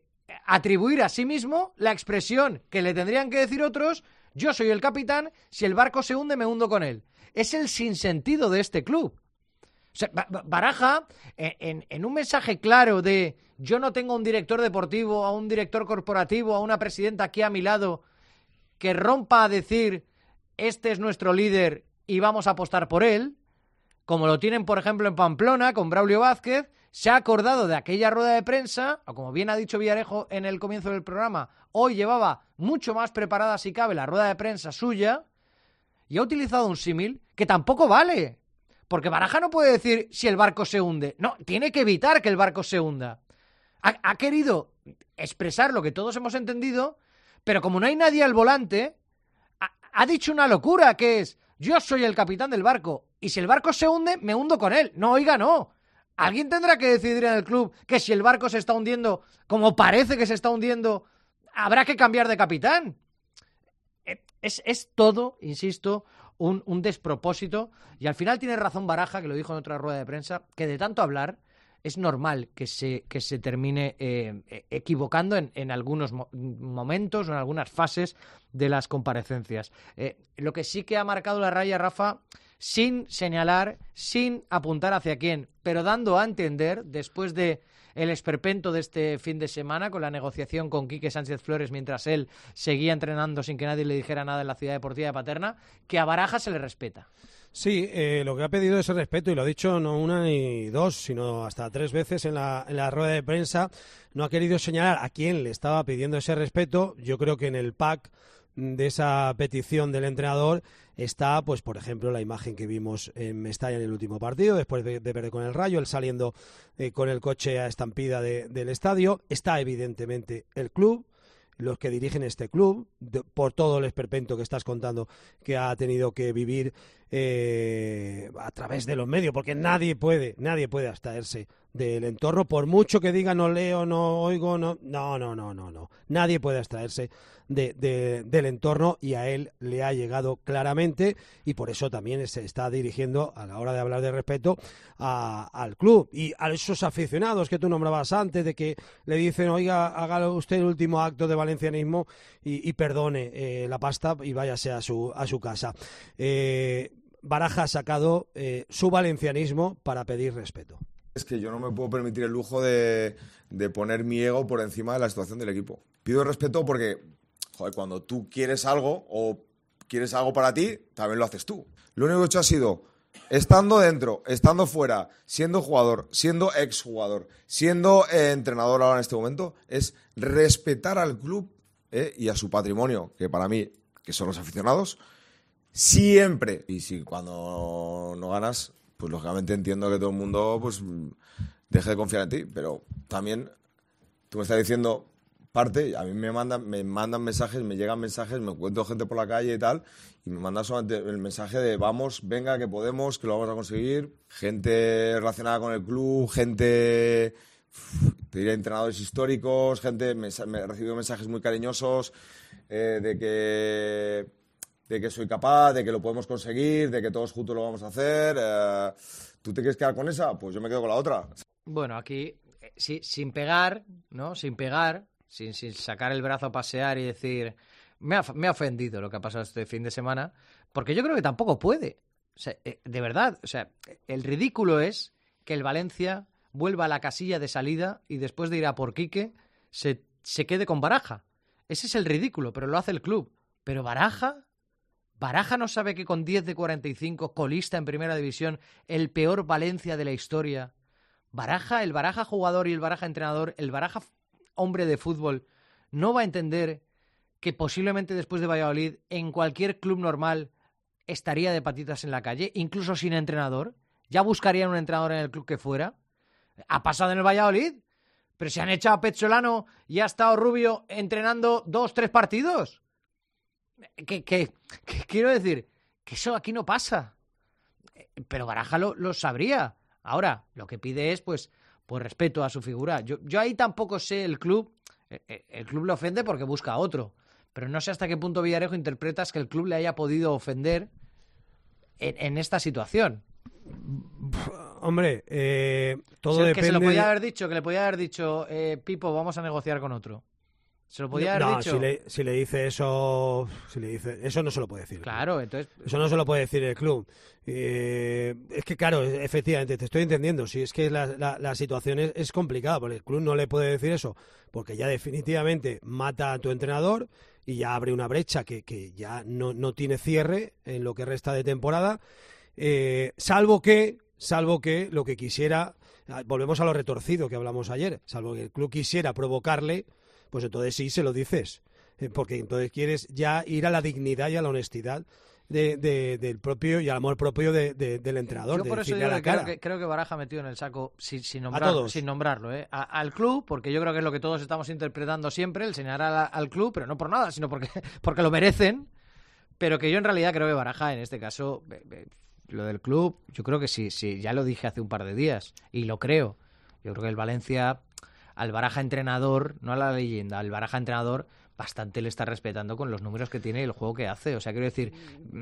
atribuir a sí mismo la expresión que le tendrían que decir otros: yo soy el capitán, si el barco se hunde me hundo con él. Es el sinsentido de este club. O sea, Baraja, en, en un mensaje claro de yo no tengo un director deportivo, a un director corporativo, a una presidenta aquí a mi lado, que rompa a decir este es nuestro líder y vamos a apostar por él, como lo tienen, por ejemplo, en Pamplona con Braulio Vázquez, se ha acordado de aquella rueda de prensa, o como bien ha dicho Villarejo en el comienzo del programa, hoy llevaba mucho más preparada, si cabe, la rueda de prensa suya, y ha utilizado un símil que tampoco vale. Porque Baraja no puede decir si el barco se hunde. No, tiene que evitar que el barco se hunda. Ha, ha querido expresar lo que todos hemos entendido, pero como no hay nadie al volante, ha, ha dicho una locura, que es: yo soy el capitán del barco, y si el barco se hunde, me hundo con él. No, oiga, no. Alguien tendrá que decidir en el club que si el barco se está hundiendo, como parece que se está hundiendo, habrá que cambiar de capitán. Es, es todo, insisto, un, un despropósito, y al final tiene razón Baraja, que lo dijo en otra rueda de prensa, que de tanto hablar es normal que se, que se termine eh, equivocando en, en algunos mo- momentos o en algunas fases de las comparecencias. Eh, lo que sí que ha marcado la raya, Rafa, sin señalar, sin apuntar hacia quién, pero dando a entender, después de el esperpento de este fin de semana con la negociación con Quique Sánchez Flores mientras él seguía entrenando sin que nadie le dijera nada en la ciudad deportiva de Paterna, que a Baraja se le respeta. Sí, eh, lo que ha pedido es el respeto, y lo ha dicho no una ni dos, sino hasta tres veces en la, en la rueda de prensa. No ha querido señalar a quién le estaba pidiendo ese respeto. Yo creo que en el pack de esa petición del entrenador está, pues por ejemplo, la imagen que vimos en Mestalla en el último partido, después de, de perder con el Rayo, él saliendo eh, con el coche a estampida de, del estadio. Está evidentemente el club, los que dirigen este club, de, por todo el esperpento que estás contando que ha tenido que vivir eh, a través de los medios, porque nadie puede, nadie puede abstraerse del entorno, por mucho que diga no leo, no oigo, no, no, no, no, no, no. Nadie puede abstraerse de, de, del entorno, y a él le ha llegado claramente, y por eso también se está dirigiendo, a la hora de hablar de respeto, a, al club y a esos aficionados que tú nombrabas antes, de que le dicen: oiga, haga usted el último acto de valencianismo y, y perdone eh, la pasta y váyase a su, a su casa. Eh, Baraja ha sacado eh, su valencianismo para pedir respeto. Es que yo no me puedo permitir el lujo de, de poner mi ego por encima de la situación del equipo. Pido respeto porque, joder, cuando tú quieres algo o quieres algo para ti, también lo haces tú. Lo único que he hecho ha sido, estando dentro, estando fuera, siendo jugador, siendo exjugador, siendo eh, entrenador ahora en este momento, es respetar al club eh, y a su patrimonio, que para mí, que son los aficionados, siempre. Y si cuando no ganas, pues lógicamente entiendo que todo el mundo pues deje de confiar en ti, pero también tú me estás diciendo parte, a mí me mandan, me mandan mensajes, me llegan mensajes, me encuentro gente por la calle y tal, y me mandan solamente el mensaje de vamos, venga, que podemos, que lo vamos a conseguir, gente relacionada con el club, gente, te diré, entrenadores históricos, gente, me, me he recibido mensajes muy cariñosos eh, de que de que soy capaz, de que lo podemos conseguir, de que todos juntos lo vamos a hacer. Eh, ¿Tú te quieres quedar con esa? Pues yo me quedo con la otra. Bueno, aquí, eh, sí, sin pegar, ¿no? Sin pegar, sin, sin sacar el brazo a pasear y decir, me ha, me ha ofendido lo que ha pasado este fin de semana, porque yo creo que tampoco puede. O sea, eh, de verdad, o sea, el ridículo es que el Valencia vuelva a la casilla de salida y después de ir a por Quique se, se quede con Baraja. Ese es el ridículo, pero lo hace el club. Pero Baraja... ¿Baraja no sabe que con diez de cuarenta y cinco, colista en primera división, el peor Valencia de la historia? Baraja, el Baraja jugador y el Baraja entrenador, el Baraja hombre de fútbol, no va a entender que posiblemente después de Valladolid, en cualquier club normal, estaría de patitas en la calle, incluso sin entrenador. Ya buscarían un entrenador en el club que fuera. Ha pasado en el Valladolid, pero se han echado a Pezzolano y ha estado Rubio entrenando dos, tres partidos. Que, que, que quiero decir que eso aquí no pasa, pero Baraja lo, lo sabría. Ahora lo que pide es pues, pues respeto a su figura. Yo, yo ahí tampoco sé el club, el club le ofende porque busca a otro, pero no sé hasta qué punto, Villarejo, interpretas que el club le haya podido ofender en, en esta situación. Hombre, eh, todo o sea, depende. Que se lo podía haber dicho, que le podía haber dicho, eh, Pipo, vamos a negociar con otro. Se lo podía haber no, dicho. Si le, si le dice eso, si le dice eso no se lo puede decir. Claro, entonces eso no se lo puede decir el club. Eh, es que claro, efectivamente, te estoy entendiendo. Si es que la, la, la situación es, es complicada, porque el club no le puede decir eso, porque ya definitivamente mata a tu entrenador y ya abre una brecha que, que ya no, no tiene cierre en lo que resta de temporada. Eh, salvo que, salvo que lo que quisiera, volvemos a lo retorcido que hablamos ayer, salvo que el club quisiera provocarle. Pues entonces sí se lo dices, porque entonces quieres ya ir a la dignidad y a la honestidad de, de, del propio y al amor propio de, de, del entrenador. Yo de por eso decirle a la creo, cara. que, creo que Baraja ha metido en el saco, sin, sin, A nombrarlo, todos. sin nombrarlo, ¿eh? a, al club, porque yo creo que es lo que todos estamos interpretando siempre, el señalar a, al club, pero no por nada, sino porque, porque lo merecen, pero que yo en realidad creo que Baraja, en este caso, eh, eh, lo del club, yo creo que sí, sí, ya lo dije hace un par de días, y lo creo. Yo creo que el Valencia, al Baraja entrenador, no a la leyenda, al Baraja entrenador bastante le está respetando con los números que tiene y el juego que hace. O sea, quiero decir...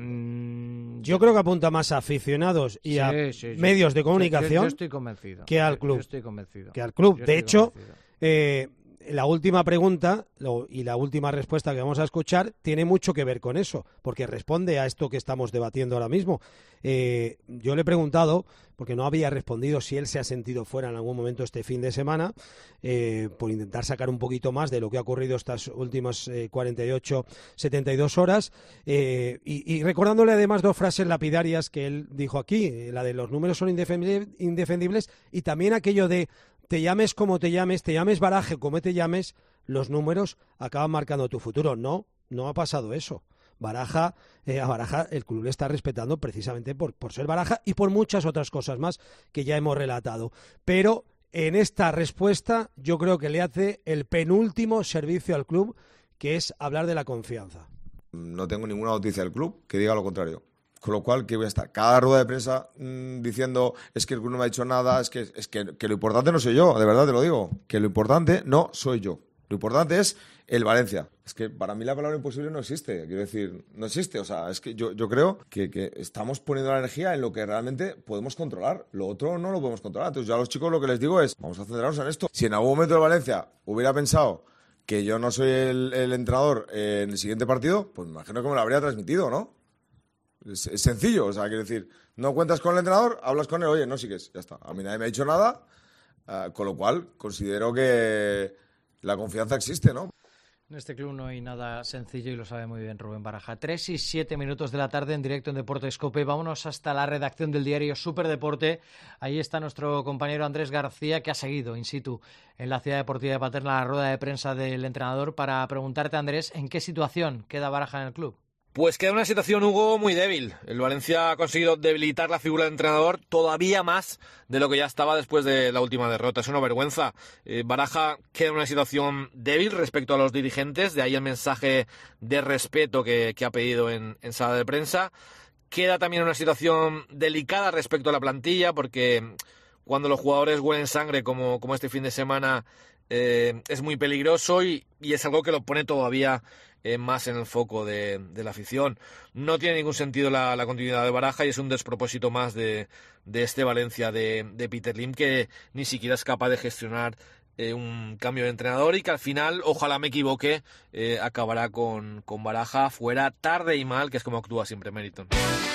Mmm... Yo creo que apunta más a aficionados y sí, a sí, sí. medios de comunicación yo, yo estoy convencido. que al club. Yo estoy convencido. Que al club. Yo De estoy hecho, eh, la última pregunta lo, y la última respuesta que vamos a escuchar tiene mucho que ver con eso, porque responde a esto que estamos debatiendo ahora mismo. Eh, yo le he preguntado, porque no había respondido si él se ha sentido fuera en algún momento este fin de semana, eh, por intentar sacar un poquito más de lo que ha ocurrido estas últimas eh, cuarenta y ocho, setenta y dos horas, eh, y, y recordándole además dos frases lapidarias que él dijo aquí, eh, la de los números son indefendibles, indefendibles y también aquello de te llames como te llames, te llames Baraja como te llames, los números acaban marcando tu futuro. No, no ha pasado eso. Baraja, eh, a Baraja el club le está respetando precisamente por, por ser Baraja y por muchas otras cosas más que ya hemos relatado. Pero en esta respuesta yo creo que le hace el penúltimo servicio al club, que es hablar de la confianza. No tengo ninguna noticia del club que diga lo contrario. Con lo cual, que voy a estar cada rueda de prensa mmm, diciendo es que el club no me ha dicho nada, es, que, es que, que lo importante no soy yo, de verdad te lo digo, que lo importante no soy yo. Lo importante es el Valencia. Es que para mí la palabra imposible no existe, quiero decir, no existe. O sea, es que yo, yo creo que, que estamos poniendo la energía en lo que realmente podemos controlar. Lo otro no lo podemos controlar. Entonces yo a los chicos lo que les digo es, vamos a centrarnos en esto. Si en algún momento el Valencia hubiera pensado que yo no soy el, el entrenador en el siguiente partido, pues me imagino que me lo habría transmitido, ¿no? Es, es sencillo, o sea, quiero decir, no cuentas con el entrenador, hablas con él, oye, no sigues, ya está. A mí nadie me ha dicho nada, uh, con lo cual considero que la confianza existe, ¿no? En este club no hay nada sencillo y lo sabe muy bien Rubén Baraja. Tres y siete minutos de la tarde en directo en Deportes COPE. Vámonos hasta la redacción del diario Superdeporte. Ahí está nuestro compañero Andrés García, que ha seguido in situ en la ciudad deportiva de Paterna la rueda de prensa del entrenador para preguntarte, Andrés, ¿en qué situación queda Baraja en el club? Pues queda una situación, Hugo, muy débil. El Valencia ha conseguido debilitar la figura del entrenador todavía más de lo que ya estaba después de la última derrota. Es una vergüenza. Eh, Baraja queda en una situación débil respecto a los dirigentes, de ahí el mensaje de respeto que, que ha pedido en, en sala de prensa. Queda también en una situación delicada respecto a la plantilla, porque cuando los jugadores huelen sangre, como, como este fin de semana, eh, es muy peligroso y, y es algo que lo pone todavía Eh, más en el foco de, de la afición. No tiene ningún sentido la, la continuidad de Baraja y es un despropósito más de, de este Valencia de, de Peter Lim, que ni siquiera es capaz de gestionar eh, un cambio de entrenador y que al final, ojalá me equivoque, eh, acabará con, con Baraja fuera tarde y mal, que es como actúa siempre Meriton.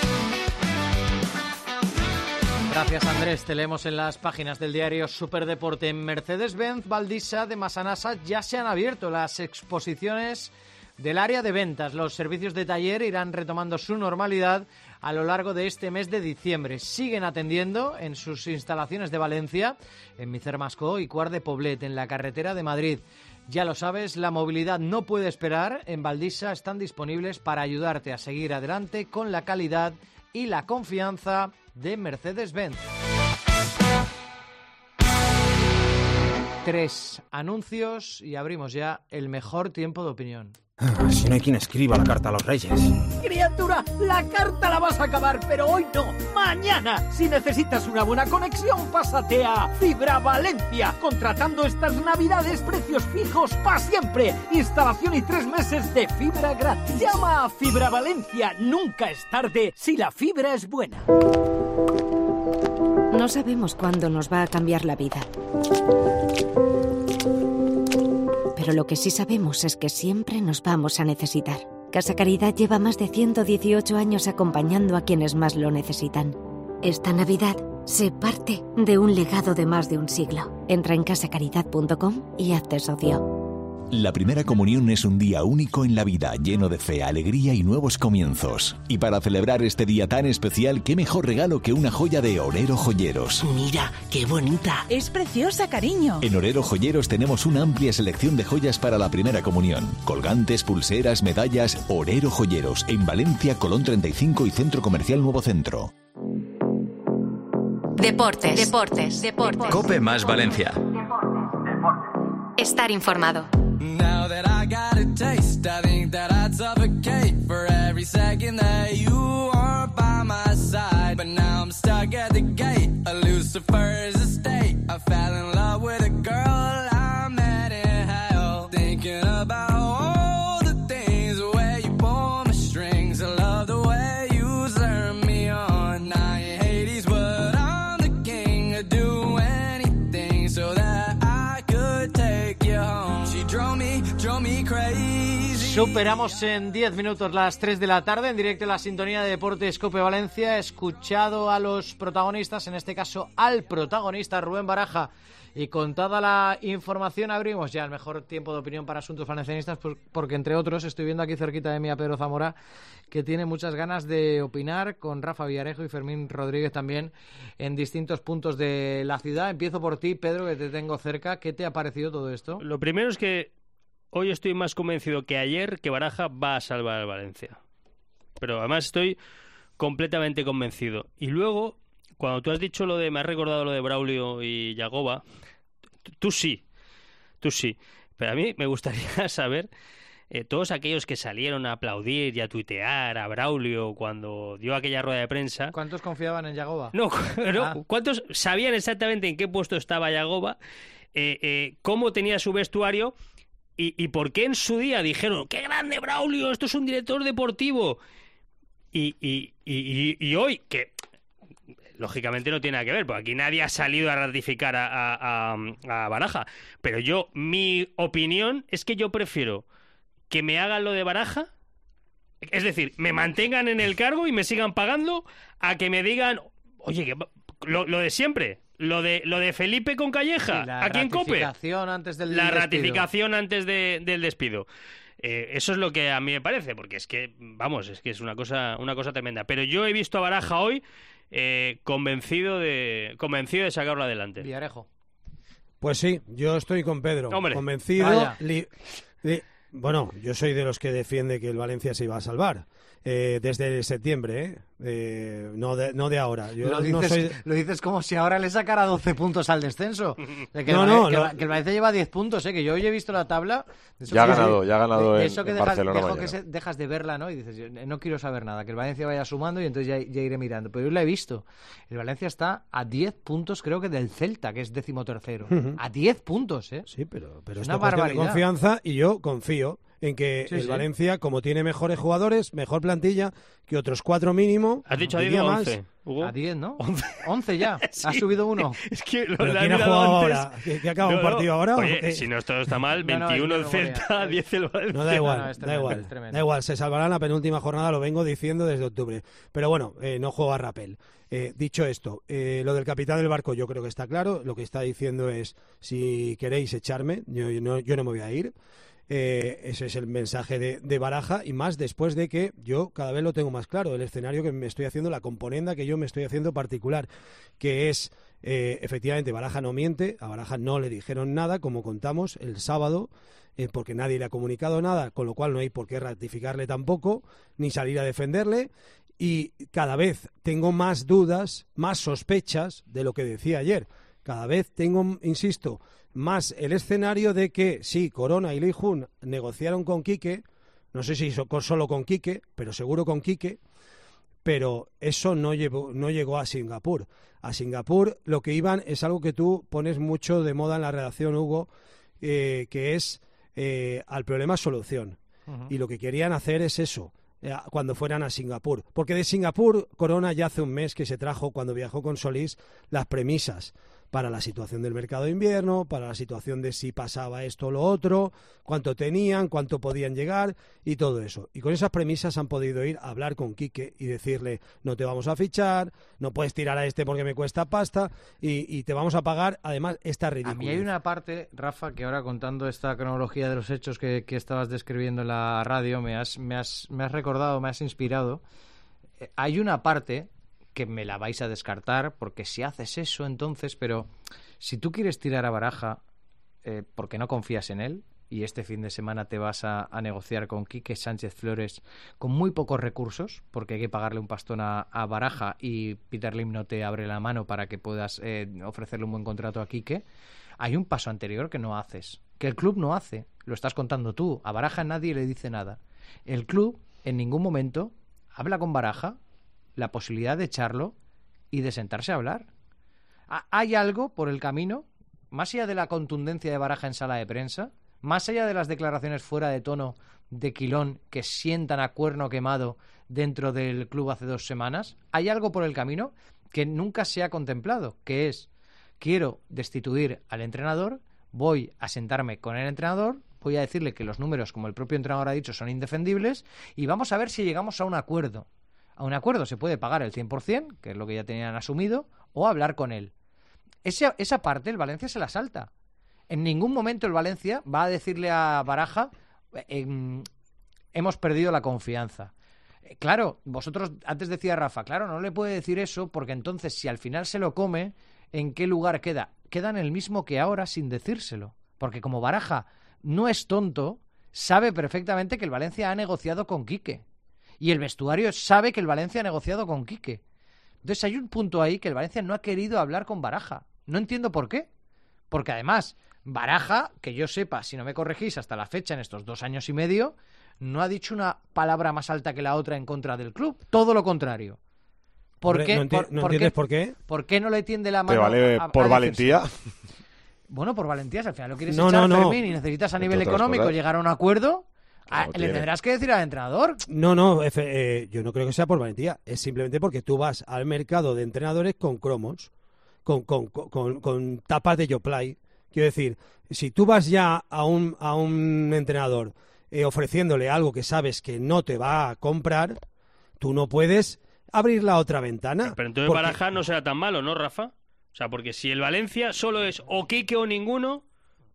Gracias, Andrés. Te leemos en las páginas del diario Superdeporte. En Mercedes-Benz Valdisa de Massanassa ya se han abierto las exposiciones del área de ventas. Los servicios de taller irán retomando su normalidad a lo largo de este mes de diciembre. Siguen atendiendo en sus instalaciones de Valencia, en Micer Mascó y Cuart de Poblet, en la carretera de Madrid. Ya lo sabes, la movilidad no puede esperar. En Valdisa están disponibles para ayudarte a seguir adelante con la calidad y la confianza de Mercedes-Benz. Tres anuncios y abrimos ya el mejor tiempo de opinión. Ah, si no hay quien escriba la carta a los reyes. Criatura, la carta la vas a acabar, pero hoy no, mañana. Si necesitas una buena conexión, pásate a Fibra Valencia. Contratando estas navidades, precios fijos para siempre. Instalación y tres meses de fibra gratis. Llama a Fibra Valencia. Nunca es tarde si la fibra es buena. No sabemos cuándo nos va a cambiar la vida. pero lo que sí sabemos es que siempre nos vamos a necesitar. Casa Caridad lleva más de ciento dieciocho años acompañando a quienes más lo necesitan. Esta Navidad, sé parte de un legado de más de un siglo. Entra en casa caridad punto com y hazte socio. La primera comunión es un día único en la vida, lleno de fe, alegría y nuevos comienzos. Y para celebrar este día tan especial, qué mejor regalo que una joya de Orero Joyeros. Mira, qué bonita. Es preciosa, cariño. En Orero Joyeros tenemos una amplia selección de joyas para la primera comunión. Colgantes, pulseras, medallas. Orero Joyeros, en Valencia, Colón treinta y cinco y Centro Comercial Nuevo Centro. Deportes, deportes, deportes. COPE más Valencia. Estar informado. Now that I got a taste, I think that I'd suffocate for every second that you weren't by my side. But now I'm stuck at the gate, a Lucifer's estate. I fell in love with a girl I met in hell. Thinking about all the things, the way you pull my strings. I love the way you turn me on. I ain't Hades, but I'm the king. I'd do anything so that I could take you home. She drove me Superamos en diez minutos las tres de la tarde, en directo en la sintonía de Deportes COPE Valencia. He escuchado a los protagonistas, en este caso al protagonista Rubén Baraja, y contada la información abrimos ya el mejor tiempo de opinión para asuntos valencianistas, porque entre otros estoy viendo aquí cerquita de mí a Pedro Zamora, que tiene muchas ganas de opinar, con Rafa Villarejo y Fermín Rodríguez también en distintos puntos de la ciudad. Empiezo por ti, Pedro, que te tengo cerca. ¿Qué te ha parecido todo esto? Lo primero es que hoy estoy más convencido que ayer que Baraja va a salvar al Valencia. Pero además estoy completamente convencido. Y luego, cuando tú has dicho lo de, me has recordado lo de Braulio y Yagoba, tú sí, tú sí. Pero a mí me gustaría saber, eh, todos aquellos que salieron a aplaudir y a tuitear a Braulio cuando dio aquella rueda de prensa. ¿Cuántos confiaban en Yagoba? No, no ah. ¿Cuántos sabían exactamente en qué puesto estaba Yagoba, eh, eh, cómo tenía su vestuario? ¿Y, ¿Y por qué en su día dijeron, qué grande Braulio, esto es un director deportivo? Y, y, y, y hoy, que lógicamente no tiene nada que ver, porque aquí nadie ha salido a ratificar a, a, a, a Baraja. Pero yo, mi opinión es que yo prefiero que me hagan lo de Baraja, es decir, me mantengan en el cargo y me sigan pagando, a que me digan, oye, que lo, lo de siempre... Lo de lo de Felipe con Calleja, sí, aquí en COPE. La ratificación antes del La despido. ratificación antes de, del despido. Eh, eso es lo que a mí me parece, porque es que, vamos, es que es una cosa una cosa tremenda. Pero yo he visto a Baraja hoy eh, convencido de convencido de sacarlo adelante. Villarejo. Pues sí, yo estoy con Pedro. Hombre, convencido. Li, li, bueno, yo soy de los que defiende que el Valencia se iba a salvar. Eh, desde septiembre, ¿eh? Eh, no, de, no de ahora. Yo lo, dices, no soy... lo dices como si ahora le sacara doce puntos al descenso. De que, no, el, no, que, no. que el Valencia lleva diez puntos, ¿eh? Que yo hoy he visto la tabla. Ya ha ganado, ya ha ganado de, en, eso que en dejas, Barcelona dejo mañana. que se, dejas de verla, ¿no? Y dices, no quiero saber nada, que el Valencia vaya sumando y entonces ya, ya iré mirando. Pero yo la he visto. El Valencia está a diez puntos, creo que del Celta, que es decimotercero. Uh-huh. A diez puntos, ¿eh? Sí, pero, pero es esto una barbaridad. De confianza, y yo confío en que sí, el sí. Valencia, como tiene mejores jugadores, mejor plantilla que otros cuatro mínimo. ¿Has dicho a diez o once? Hugo. A diez, ¿no? once ya. Sí. Ha subido uno. Es que lo ¿Pero le quién han ha dado jugado antes. ahora? ¿Que, que acaba No, un no. partido ahora? Oye, ¿o qué? si no esto está mal, No, no, veintiuno el no, Celta, diez el Valencia. No, da igual, No, no, es da tremendo, igual, es tremendo. da igual, se salvará en la penúltima jornada, lo vengo diciendo desde octubre. Pero bueno, eh, no juego a rapel. Eh, dicho esto, eh, lo del capitán del barco yo creo que está claro, lo que está diciendo es, si queréis echarme, yo, yo, no, yo no me voy a ir. Eh, ese es el mensaje de, de Baraja, y más después de que yo cada vez lo tengo más claro, el escenario que me estoy haciendo, la componenda que yo me estoy haciendo particular, que es, eh, efectivamente, Baraja no miente, a Baraja no le dijeron nada, como contamos el sábado, eh, porque nadie le ha comunicado nada, con lo cual no hay por qué ratificarle tampoco, ni salir a defenderle, y cada vez tengo más dudas, más sospechas de lo que decía ayer. Cada vez tengo, insisto, más el escenario de que sí, Corona y Li Jun negociaron con Quique, no sé si solo con Quique, pero seguro con Quique, pero eso no, llevó, no llegó a Singapur. A Singapur lo que iban es algo que tú pones mucho de moda en la redacción, Hugo, eh, que es eh, al problema solución. Uh-huh. Y lo que querían hacer es eso, eh, cuando fueran a Singapur. Porque de Singapur, Corona ya hace un mes que se trajo, cuando viajó con Solís, las premisas para la situación del mercado de invierno, para la situación de si pasaba esto o lo otro, cuánto tenían, cuánto podían llegar y todo eso. Y con esas premisas han podido ir a hablar con Quique y decirle, no te vamos a fichar, no puedes tirar a este porque me cuesta pasta y, y te vamos a pagar, además, esta ridícula. A mí hay una parte, Rafa, que ahora contando esta cronología de los hechos que, que estabas describiendo en la radio, me has, me has, me has recordado, me has inspirado. Eh, hay una parte que me la vais a descartar, porque si haces eso, entonces, pero si tú quieres tirar a Baraja eh, porque no confías en él, y este fin de semana te vas a, a negociar con Quique Sánchez Flores con muy pocos recursos, porque hay que pagarle un pastón a, a Baraja y Peter Lim no te abre la mano para que puedas eh, ofrecerle un buen contrato a Quique, hay un paso anterior que no haces, que el club no hace, lo estás contando tú, a Baraja nadie le dice nada. El club en ningún momento habla con Baraja la posibilidad de echarlo y de sentarse a hablar. ¿Hay algo por el camino, más allá de la contundencia de Baraja en sala de prensa, más allá de las declaraciones fuera de tono de Quilón que sientan a cuerno quemado dentro del club hace dos semanas? ¿Hay algo por el camino que nunca se ha contemplado? Que es, quiero destituir al entrenador, voy a sentarme con el entrenador, voy a decirle que los números, como el propio entrenador ha dicho, son indefendibles y vamos a ver si llegamos a un acuerdo. A un acuerdo se puede pagar el cien por ciento, que es lo que ya tenían asumido, o hablar con él. Esa, esa parte el Valencia se la salta. En ningún momento el Valencia va a decirle a Baraja eh, hemos perdido la confianza. Eh, claro, vosotros, antes decía Rafa, claro, no le puede decir eso porque entonces si al final se lo come, ¿en qué lugar queda? Queda en el mismo que ahora sin decírselo. Porque como Baraja no es tonto, sabe perfectamente que el Valencia ha negociado con Quique. Y el vestuario sabe que el Valencia ha negociado con Quique. Entonces hay un punto ahí que el Valencia no ha querido hablar con Baraja. No entiendo por qué. Porque además, Baraja, que yo sepa, si no me corregís, hasta la fecha, en estos dos años y medio, no ha dicho una palabra más alta que la otra en contra del club. Todo lo contrario. ¿Por Hombre, qué? ¿No, enti por, ¿no por entiendes qué, por qué? ¿Por qué no le tiende la mano? ¿Te vale a, a, por a valentía? Bueno, por valentía, si al final lo quieres No, echar, no, no. Fermín, y necesitas a Entre nivel otras económico cosas. llegar a un acuerdo, a- no le tiene. tendrás que decir al entrenador. No, no, efe- eh, yo no creo que sea por valentía. Es simplemente porque tú vas al mercado de entrenadores con cromos, con, con, con, con, con tapas de Yoplait. Quiero decir, si tú vas ya a un, a un entrenador eh, ofreciéndole algo que sabes que no te va a comprar, tú no puedes abrir la otra ventana. Pero entonces porque- Baraja no será tan malo, ¿no, Rafa? O sea, porque si el Valencia solo es o Quique o ninguno,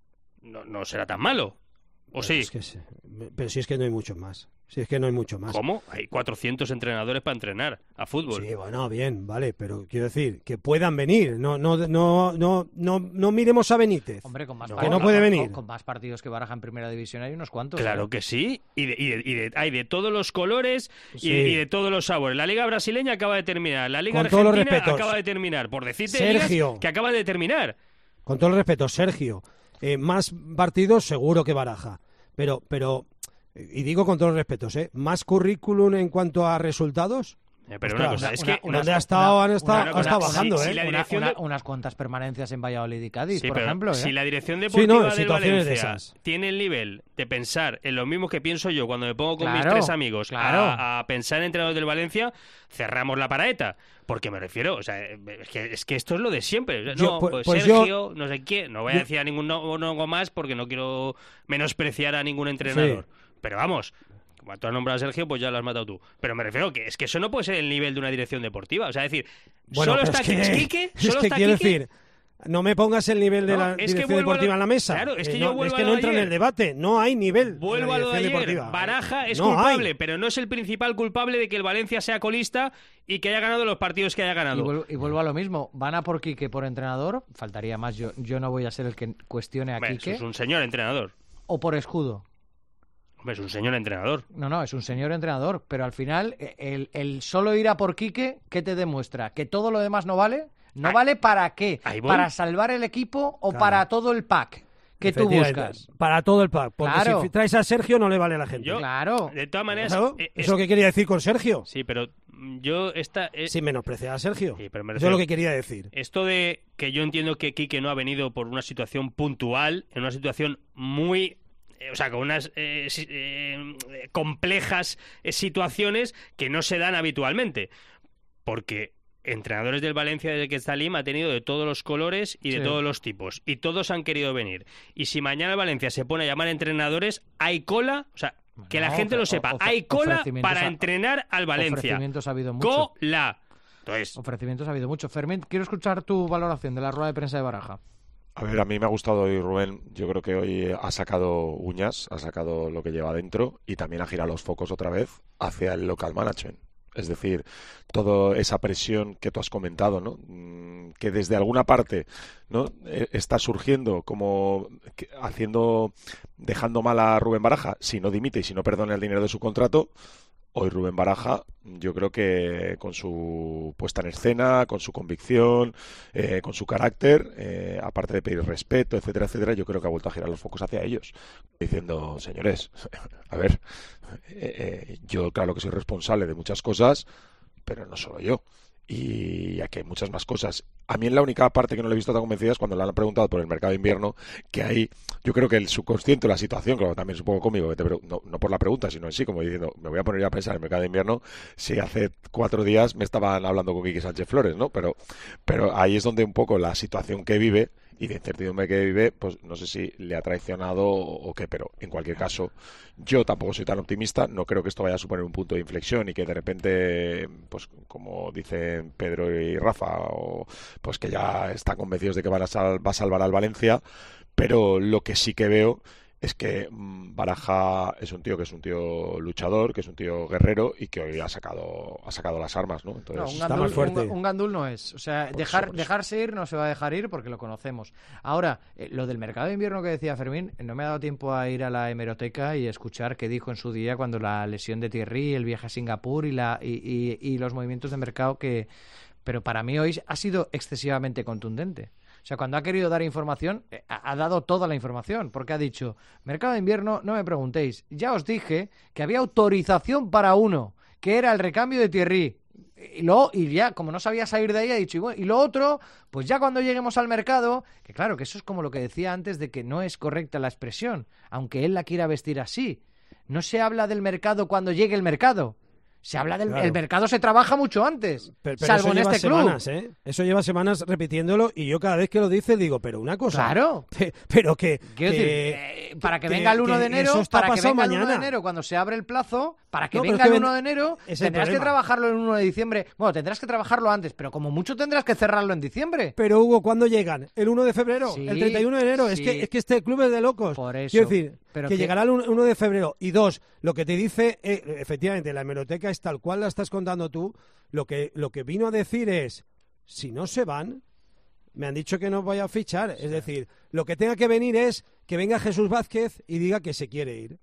no, no será tan malo. ¿O sí? Es que sí. Pero si es que no hay mucho más. Si es que no hay mucho más. ¿Cómo? Hay cuatrocientos entrenadores para entrenar a fútbol. Sí, bueno, bien, vale, pero quiero decir, que puedan venir, no no no no no, no miremos a Benítez. Hombre, con más que partidos, no puede venir. Con, con más partidos que Baraja en Primera División hay unos cuantos. Claro ¿eh? que sí, y, de, y, de, y de- hay de todos los colores y, Sí. de, y de todos los sabores. La Liga brasileña acaba de terminar, la Liga Con todos los argentina respetos. acaba de terminar, por decirte Sergio. ligas que acaban de terminar. Con todo el respeto, Sergio, eh, más partidos seguro que Baraja, pero pero y digo con todos los respetos, ¿eh? Más currículum en cuanto a resultados. Eh, pero Ostras, una cosa, es que... una- ¿dónde ha estado? Han estado- una- ha estado una- bajando, si- ¿eh? si la Una- dirección una- de- unas cuantas permanencias en Valladolid y Cádiz, Sí, por pero ejemplo. ¿eh? si la dirección Sí, deportiva no, del situaciones de Valencia esas. tiene el nivel de pensar en lo mismo que pienso yo cuando me pongo con mis Claro, tres amigos claro. a, a pensar en entrenadores del Valencia, cerramos la paraeta. Porque me refiero, o sea, es que, es que esto es lo de siempre. No, Yo, pues- pues pues Sergio, yo- no sé qué, no voy a yo- decir a ningún no, no más porque no quiero menospreciar a ningún entrenador. Pero vamos, como tú has nombrado a Sergio, pues ya lo has matado tú. Pero me refiero que es que eso no puede ser el nivel de una dirección deportiva. O sea, es decir, Bueno, solo pero está es que, Quique, es solo que está quiero Quique. decir, no me pongas el nivel de No, la es que dirección vuelvo a lo- deportiva en la mesa. Claro, es que Eh, yo no, vuelvo es a que lo no de entra en ayer. el debate, no hay nivel. Vuelvo a en la lo de dirección ayer. deportiva. Baraja es No culpable, hay. pero no es el principal culpable de que el Valencia sea colista y que haya ganado los partidos que haya Y ganado. vuelvo, y vuelvo a lo mismo. Van a por Quique por entrenador. Faltaría más. Yo, yo no voy a ser el que cuestione a Hombre, eso Quique. es un señor entrenador. O por Escudo. Hombre, es un señor entrenador. No, no, es un señor entrenador. Pero al final, eh, el, el solo ir a por Quique, ¿qué te demuestra? ¿Que todo lo demás no vale? ¿No Ahí- vale para qué? ahí voy. ¿Para salvar el equipo o Claro. para todo el pack que tú Efectivamente, buscas? Para todo el pack. Porque Claro. si traes a Sergio no le vale a la gente. Yo, Claro. de todas maneras... Claro, eh, eso es lo que quería decir con Sergio. Sí, pero mm, yo esta... eh, Sin menospreciar a Sergio. Sí, pero me Eso es refiero- lo que quería decir. Esto de que yo entiendo que Quique no ha venido por una situación puntual, en una situación muy... eh, O sea, con unas eh, si- eh, complejas eh, situaciones que no se dan habitualmente. Porque entrenadores del Valencia desde que está Lim ha tenido de todos los colores y de Sí. todos los tipos. Y todos han querido venir. Y si mañana el Valencia se pone a llamar entrenadores, hay cola, o sea, que la No, gente lo ofre- sepa, ofre- hay cola ofrecimientos para a- entrenar al Valencia. Ofrecimientos ha habido mucho. Cola. Entonces, Ofrecimientos ha habido mucho. Fermín, quiero escuchar tu valoración de la rueda de prensa de Baraja. A ver, a mí me ha gustado hoy Rubén. Yo creo que hoy ha sacado uñas, ha sacado lo que lleva dentro y también ha girado los focos otra vez hacia el local management. Es decir, toda esa presión que tú has comentado, ¿no? Mm, que desde alguna parte, ¿no? Eh, está surgiendo como que- haciendo, dejando mal a Rubén Baraja si no dimite y si no perdona el dinero de su contrato. Hoy Rubén Baraja, yo creo que con su puesta en escena, con su convicción, eh, con su carácter, eh, aparte de pedir respeto, etcétera, etcétera, yo creo que ha vuelto a girar los focos hacia ellos, diciendo, señores, a ver, eh, eh, yo claro que soy responsable de muchas cosas, pero no solo yo. Y aquí hay muchas más cosas. A mí en la única parte que no le he visto tan convencida es cuando le han preguntado por el mercado de invierno, que ahí yo creo que el subconsciente o la situación, claro, también es un poco cómico, que te pre- no, no por la pregunta, sino en sí, como diciendo, me voy a poner ya a pensar en el mercado de invierno, si hace cuatro días me estaban hablando con Quique Sánchez Flores, ¿no? Pero, pero ahí es donde un poco la situación que vive y de incertidumbre que vive, pues no sé si le ha traicionado o, o qué, pero en cualquier caso, yo tampoco soy tan optimista, no creo que esto vaya a suponer un punto de inflexión y que de repente, pues como dicen Pedro y Rafa, o pues que ya están convencidos de que van a sal- va a salvar al Valencia, pero lo que sí que veo es que mmm, Baraja es un tío que es un tío luchador, que es un tío guerrero y que hoy ha sacado ha sacado las armas, ¿no? Entonces, No, un, gandul, un, un gandul no es. O sea, Por dejar, eso, por eso. dejarse ir no se va a dejar ir porque lo conocemos. Ahora, eh, lo del mercado de invierno que decía Fermín, no me ha dado tiempo a ir a la hemeroteca y escuchar qué dijo en su día cuando la lesión de Thierry, el viaje a Singapur y, la, y, y, y los movimientos de mercado que... Pero para mí hoy ha sido excesivamente contundente. O sea, cuando ha querido dar información, eh, ha ha dado toda la información, porque ha dicho, mercado de invierno, no me preguntéis, ya os dije que había autorización para uno, que era el recambio de Thierry. Y, luego, y ya, como no sabía salir de ahí, ha dicho, y, bueno, y lo otro, pues ya cuando lleguemos al mercado, que claro, que eso es como lo que decía antes de que no es correcta la expresión, aunque él la quiera vestir así. No se habla del mercado cuando llegue el mercado. Se habla del Claro. el mercado, se trabaja mucho antes, Pero, pero salvo eso en lleva este semanas, club. ¿eh? Eso lleva semanas repitiéndolo y yo cada vez que lo dice digo, pero una cosa. Claro. Pero que. Quiero que- decir, eh, para que, que- venga el uno que de enero, eso está para que pasado venga el uno de mañana. enero, cuando se abre el plazo, para que No, pero venga es que el uno ven- de enero, es el tendrás que problema. trabajarlo el uno de diciembre. Bueno, tendrás que trabajarlo antes, pero como mucho tendrás que cerrarlo en diciembre. Pero Hugo, ¿cuándo llegan? ¿El uno de febrero? Sí, ¿El treinta y uno de enero? Es sí. que es que este club es de locos. Por eso. Quiero decir, Pero que, que- llegará el uno de febrero. Y dos, lo que te dice, eh, efectivamente, la hemeroteca es tal cual la estás contando tú. Lo que, lo que vino a decir es, si no se van, me han dicho que no voy a fichar. Es decir, lo que tenga que venir es que venga Jesús Vázquez y diga que se quiere ir.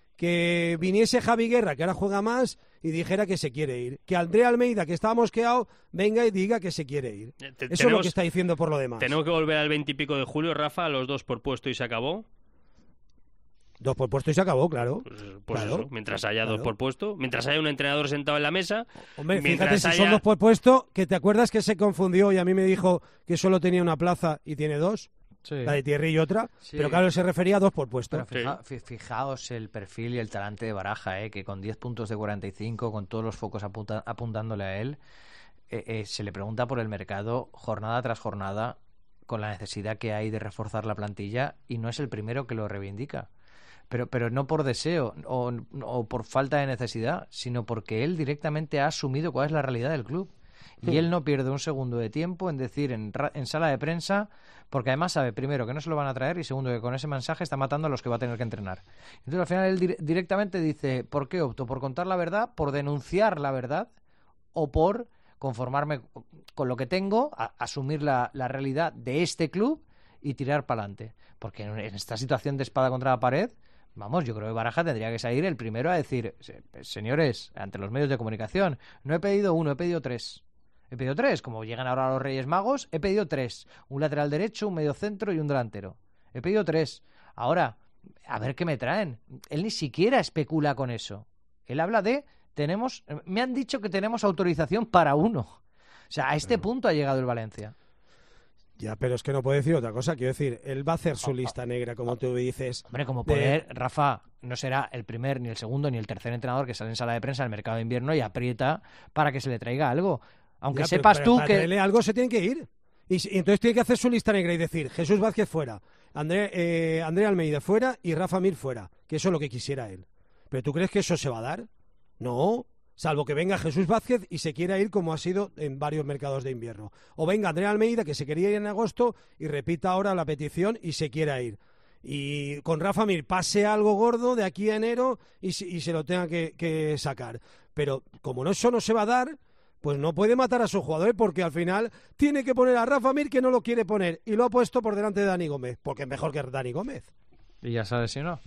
Que viniese Javi Guerra, que ahora juega más, y dijera que se quiere ir. Que André Almeida, que estaba mosqueado, venga y diga que se quiere ir. Te- Eso es lo tenemos- que está diciendo por lo demás. tenemos que volver al veintipico de julio, Rafa, a los dos por puesto y se acabó. Dos por puesto y se acabó, claro. Pues Claro, eso, mientras haya dos claro. por puesto, mientras haya un entrenador sentado en la mesa, Hombre, mientras fíjate si haya... son dos por puesto, que te acuerdas que se confundió y a mí me dijo que solo tenía una plaza y tiene dos, Sí. la de Thierry y otra, Sí. pero claro, se refería a dos por puesto. Pero fija- fi- fijaos el perfil y el talante de Baraja, ¿eh? Que con diez puntos de cuarenta y cinco, con todos los focos apunta- apuntándole a él, eh, eh, se le pregunta por el mercado jornada tras jornada con la necesidad que hay de reforzar la plantilla y no es el primero que lo reivindica. Pero, pero no por deseo o, o por falta de necesidad, sino porque él directamente ha asumido cuál es la realidad del club. Y Hmm. él no pierde un segundo de tiempo en decir en, ra- en sala de prensa, porque además sabe, primero, que no se lo van a traer y segundo, que con ese mensaje está matando a los que va a tener que entrenar. Entonces, al final, él dir- directamente dice, ¿por qué opto? ¿Por contar la verdad? ¿Por denunciar la verdad? ¿O por conformarme con lo que tengo, a- asumir la, la realidad de este club y tirar para adelante? Porque en, en esta situación de espada contra la pared, vamos, yo creo que Baraja tendría que salir el primero a decir, "Se- señores, ante los medios de comunicación, no he pedido uno, he pedido tres. He pedido tres, como llegan ahora los Reyes Magos, he pedido tres. Un lateral derecho, un medio centro y un delantero. He pedido tres. Ahora, a ver qué me traen. Él ni siquiera especula con eso. Él habla de, tenemos, me han dicho que tenemos autorización para uno. O sea, a este punto ha llegado el Valencia. Ya, pero es que no puedo decir otra cosa. Quiero decir, él va a hacer su lista negra, como tú dices. Hombre, como de- poner, Rafa, no será el primer, ni el segundo, ni el tercer entrenador que sale en sala de prensa al mercado de invierno y aprieta para que se le traiga algo. Aunque Ya, sepas pero, tú para que... traerle algo se tiene que ir. Y, y entonces tiene que hacer su lista negra y decir Jesús Vázquez fuera, André, eh, André Almeida fuera y Rafa Mir fuera. Que eso es lo que quisiera él. ¿Pero tú crees que eso se va a dar? No, salvo que venga Jesús Vázquez y se quiera ir como ha sido en varios mercados de invierno. O venga André Almeida, que se quería ir en agosto, y repita ahora la petición y se quiera ir. Y con Rafa Mir pase algo gordo de aquí a enero y, y se lo tenga que, que sacar. Pero como no, eso no se va a dar, pues no puede matar a sus jugadores, porque al final tiene que poner a Rafa Mir, que no lo quiere poner, y lo ha puesto por delante de Dani Gómez, porque es mejor que Dani Gómez. Y ya se ha lesionado.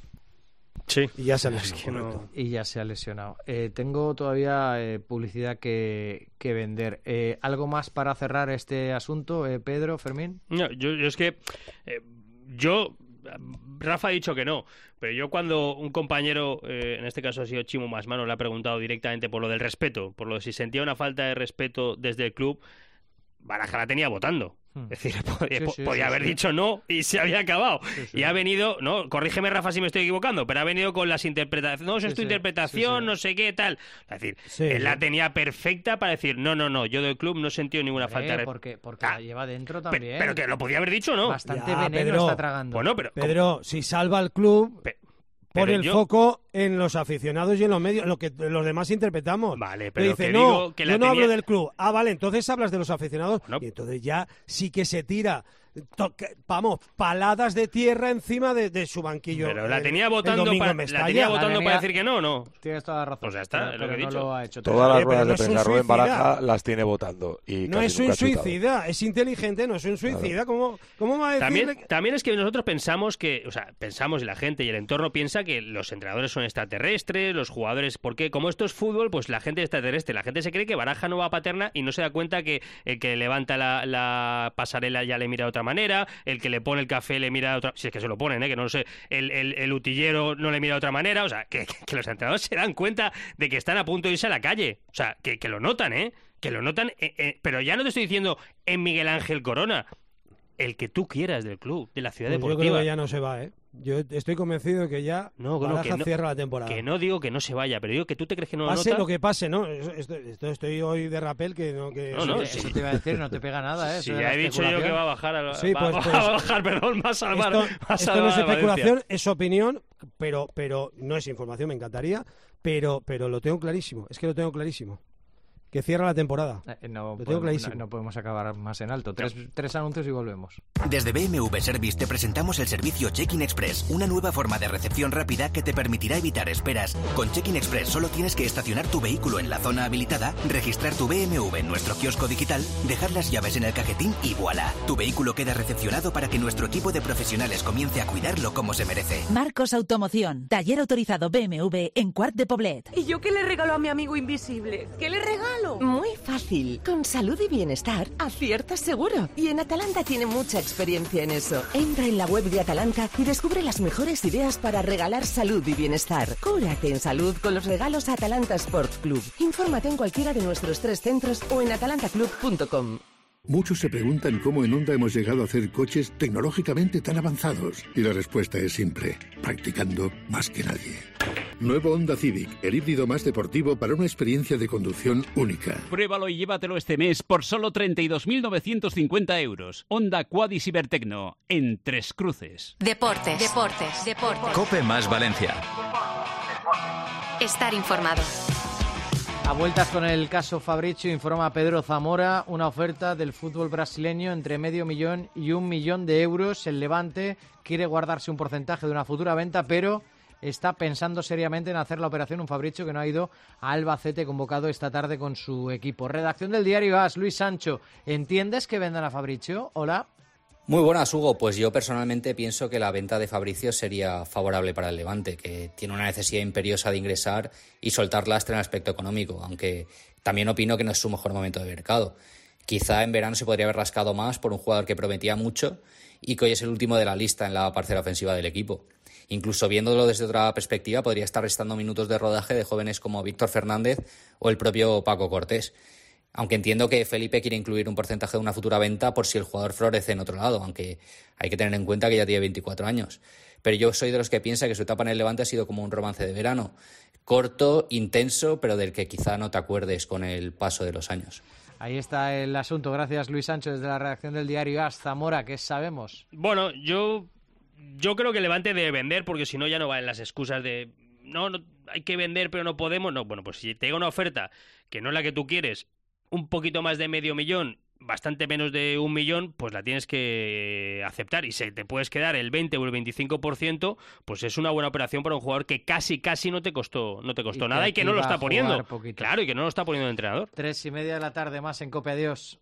Sí. Y ya se ha Es lesionado. que no- Y ya se ha lesionado. Eh, tengo todavía eh, publicidad que, que vender. Eh, ¿Algo más para cerrar este asunto, eh, Pedro, Fermín? No, yo, yo es que eh, yo Rafa ha dicho que no, pero yo cuando un compañero, eh, en este caso ha sido Chimo Masmano, le ha preguntado directamente por lo del respeto, por lo de si sentía una falta de respeto desde el club, Baraja la tenía votando. Es decir, podía, Sí, sí, podía sí, haber sí. dicho no y se había acabado. Sí, sí. Y ha venido, no, corrígeme Rafa si me estoy equivocando, pero ha venido con las interpretaciones, no, eso Sí, es tu sí, interpretación, sí, sí. no sé qué, tal. Es decir, Sí, él sí. la tenía perfecta para decir, no, no, no, yo del club no he sentido ninguna Hombre, falta de respeto. porque, porque la lleva dentro Pe- también. pero que lo podía haber dicho, ¿no? Bastante Ya, veneno Pedro. está tragando. Bueno, pero Pedro, si salva al club, pone pero el yo- foco en los aficionados y en los medios, en lo que los demás interpretamos. Vale, pero pero dice, que no, digo que la yo no tenía- hablo del club. Ah, vale, entonces hablas de los aficionados. Y entonces ya sí que se tira, to- que- vamos, paladas de tierra encima de, de su banquillo. Pero la el- tenía el votando, domingo para, en la Mestalla. tenía votando tenía- para decir que no, ¿no? Tienes toda la razón. Pues ya está, Pero- es lo que he pero no dicho. lo ha hecho. Todas las Oye, pero ruedas no de es un prensa Rubén suicida. Baraja las tiene votando. Y No casi es un nunca ha chutado. suicida, es inteligente, no es un suicida. ¿Cómo, cómo va a decirle También, también es que nosotros pensamos que, o sea, pensamos y la gente y el entorno piensa que los entrenadores son extraterrestres, los jugadores, porque como esto es fútbol, pues la gente es extraterrestre. La gente se cree que Baraja no va a Paterna y no se da cuenta que el que levanta la, la pasarela ya le mira de otra manera, el que le pone el café le mira de otra, si es que se lo ponen, ¿eh? Que no lo sé, el, el, el utillero no le mira de otra manera, o sea, que, que- que los entrenadores se dan cuenta de que están a punto de irse a la calle, o sea, que, que lo notan, ¿eh? Que lo notan, eh, eh, pero ya no te estoy diciendo en Miguel Ángel Corona, el que tú quieras del club, de la ciudad Pues yo deportiva. creo que ya no se va, ¿eh? Yo estoy convencido de que ya No, no, Baraja que no- cierra la temporada. Que no digo que no se vaya, pero digo que tú te crees que no lo Pase nota. lo que pase, ¿no? Esto, esto- estoy hoy de rapel que no... Que No, no, Eso sí. te iba a decir, no te pega nada, ¿eh? Sí, Eso de ya la he dicho yo que especulación. va a bajar, a, Sí, va, pues- va pues- a bajar, perdón, va a salvar. Esto, va a esto salvar no es a Valencia. especulación, es opinión, pero, pero no es información, me encantaría, pero, pero lo tengo clarísimo, es que lo tengo clarísimo. Que cierra la temporada. Eh, No, Lo tengo podemos, clarísimo. no, no podemos acabar más en alto. Tres, tres anuncios y volvemos. Desde B M W Service te presentamos el servicio Check-in Express, una nueva forma de recepción rápida que te permitirá evitar esperas. Con Check-in Express solo tienes que estacionar tu vehículo en la zona habilitada, registrar tu B M W en nuestro kiosco digital, dejar las llaves en el cajetín y voilà. Tu vehículo queda recepcionado para que nuestro equipo de profesionales comience a cuidarlo como se merece. Marcos Automoción, taller autorizado B M W en Quart de Poblet. ¿Y yo qué le regalo a mi amigo invisible? ¿Qué le regalo? Muy fácil. Con salud y bienestar, aciertas seguro. Y en Atalanta tiene mucha experiencia en eso. Entra en la web de Atalanta y descubre las mejores ideas para regalar salud y bienestar. Cúrate en salud con los regalos Atalanta Sport Club. Infórmate en cualquiera de nuestros tres centros o en atalanta club punto com. Muchos se preguntan cómo en Honda hemos llegado a hacer coches tecnológicamente tan avanzados. Y la respuesta es simple: practicando más que nadie. Nuevo Honda Civic, el híbrido más deportivo para una experiencia de conducción única. Pruébalo y llévatelo este mes por solo treinta y dos mil novecientos cincuenta euros. Honda Quad y Cibertecno, en Tres Cruces. Deportes, deportes, deportes. Cope más Valencia. Estar informado. A vueltas con el caso Fabricio, informa Pedro Zamora, una oferta del fútbol brasileño entre medio millón y un millón de euros. El Levante quiere guardarse un porcentaje de una futura venta, pero está pensando seriamente en hacer la operación. Un Fabricio que no ha ido a Albacete, convocado esta tarde con su equipo. Redacción del diario AS, Luis Sancho, ¿entiendes que vendan a Fabricio? Hola. Muy buenas, Hugo. Pues yo personalmente pienso que la venta de Fabricio sería favorable para el Levante, que tiene una necesidad imperiosa de ingresar y soltar lastre en el aspecto económico, aunque también opino que no es su mejor momento de mercado. Quizá en verano se podría haber rascado más por un jugador que prometía mucho y que hoy es el último de la lista en la parcela ofensiva del equipo. Incluso viéndolo desde otra perspectiva, podría estar restando minutos de rodaje de jóvenes como Víctor Fernández o el propio Paco Cortés. Aunque entiendo que Felipe quiere incluir un porcentaje de una futura venta por si el jugador florece en otro lado, aunque hay que tener en cuenta que ya tiene veinticuatro años. Pero yo soy de los que piensa que su etapa en el Levante ha sido como un romance de verano. Corto, intenso, pero del que quizá no te acuerdes con el paso de los años. Ahí está el asunto. Gracias, Luis Sancho, desde la redacción del diario AS. Zamora, ¿qué sabemos? Bueno, yo, yo creo que Levante debe vender, porque si no ya no valen las excusas de no, no, hay que vender pero no podemos. No, bueno, pues si te llega una oferta que no es la que tú quieres, un poquito más de medio millón, bastante menos de un millón, pues la tienes que aceptar, y si te puedes quedar el veinte o el veinticinco por ciento, pues es una buena operación para un jugador que casi casi no te costó no te costó y nada y que no lo está poniendo. Poquito. Claro, y que no lo está poniendo el entrenador. Tres y media de la tarde más en COPE. Adiós.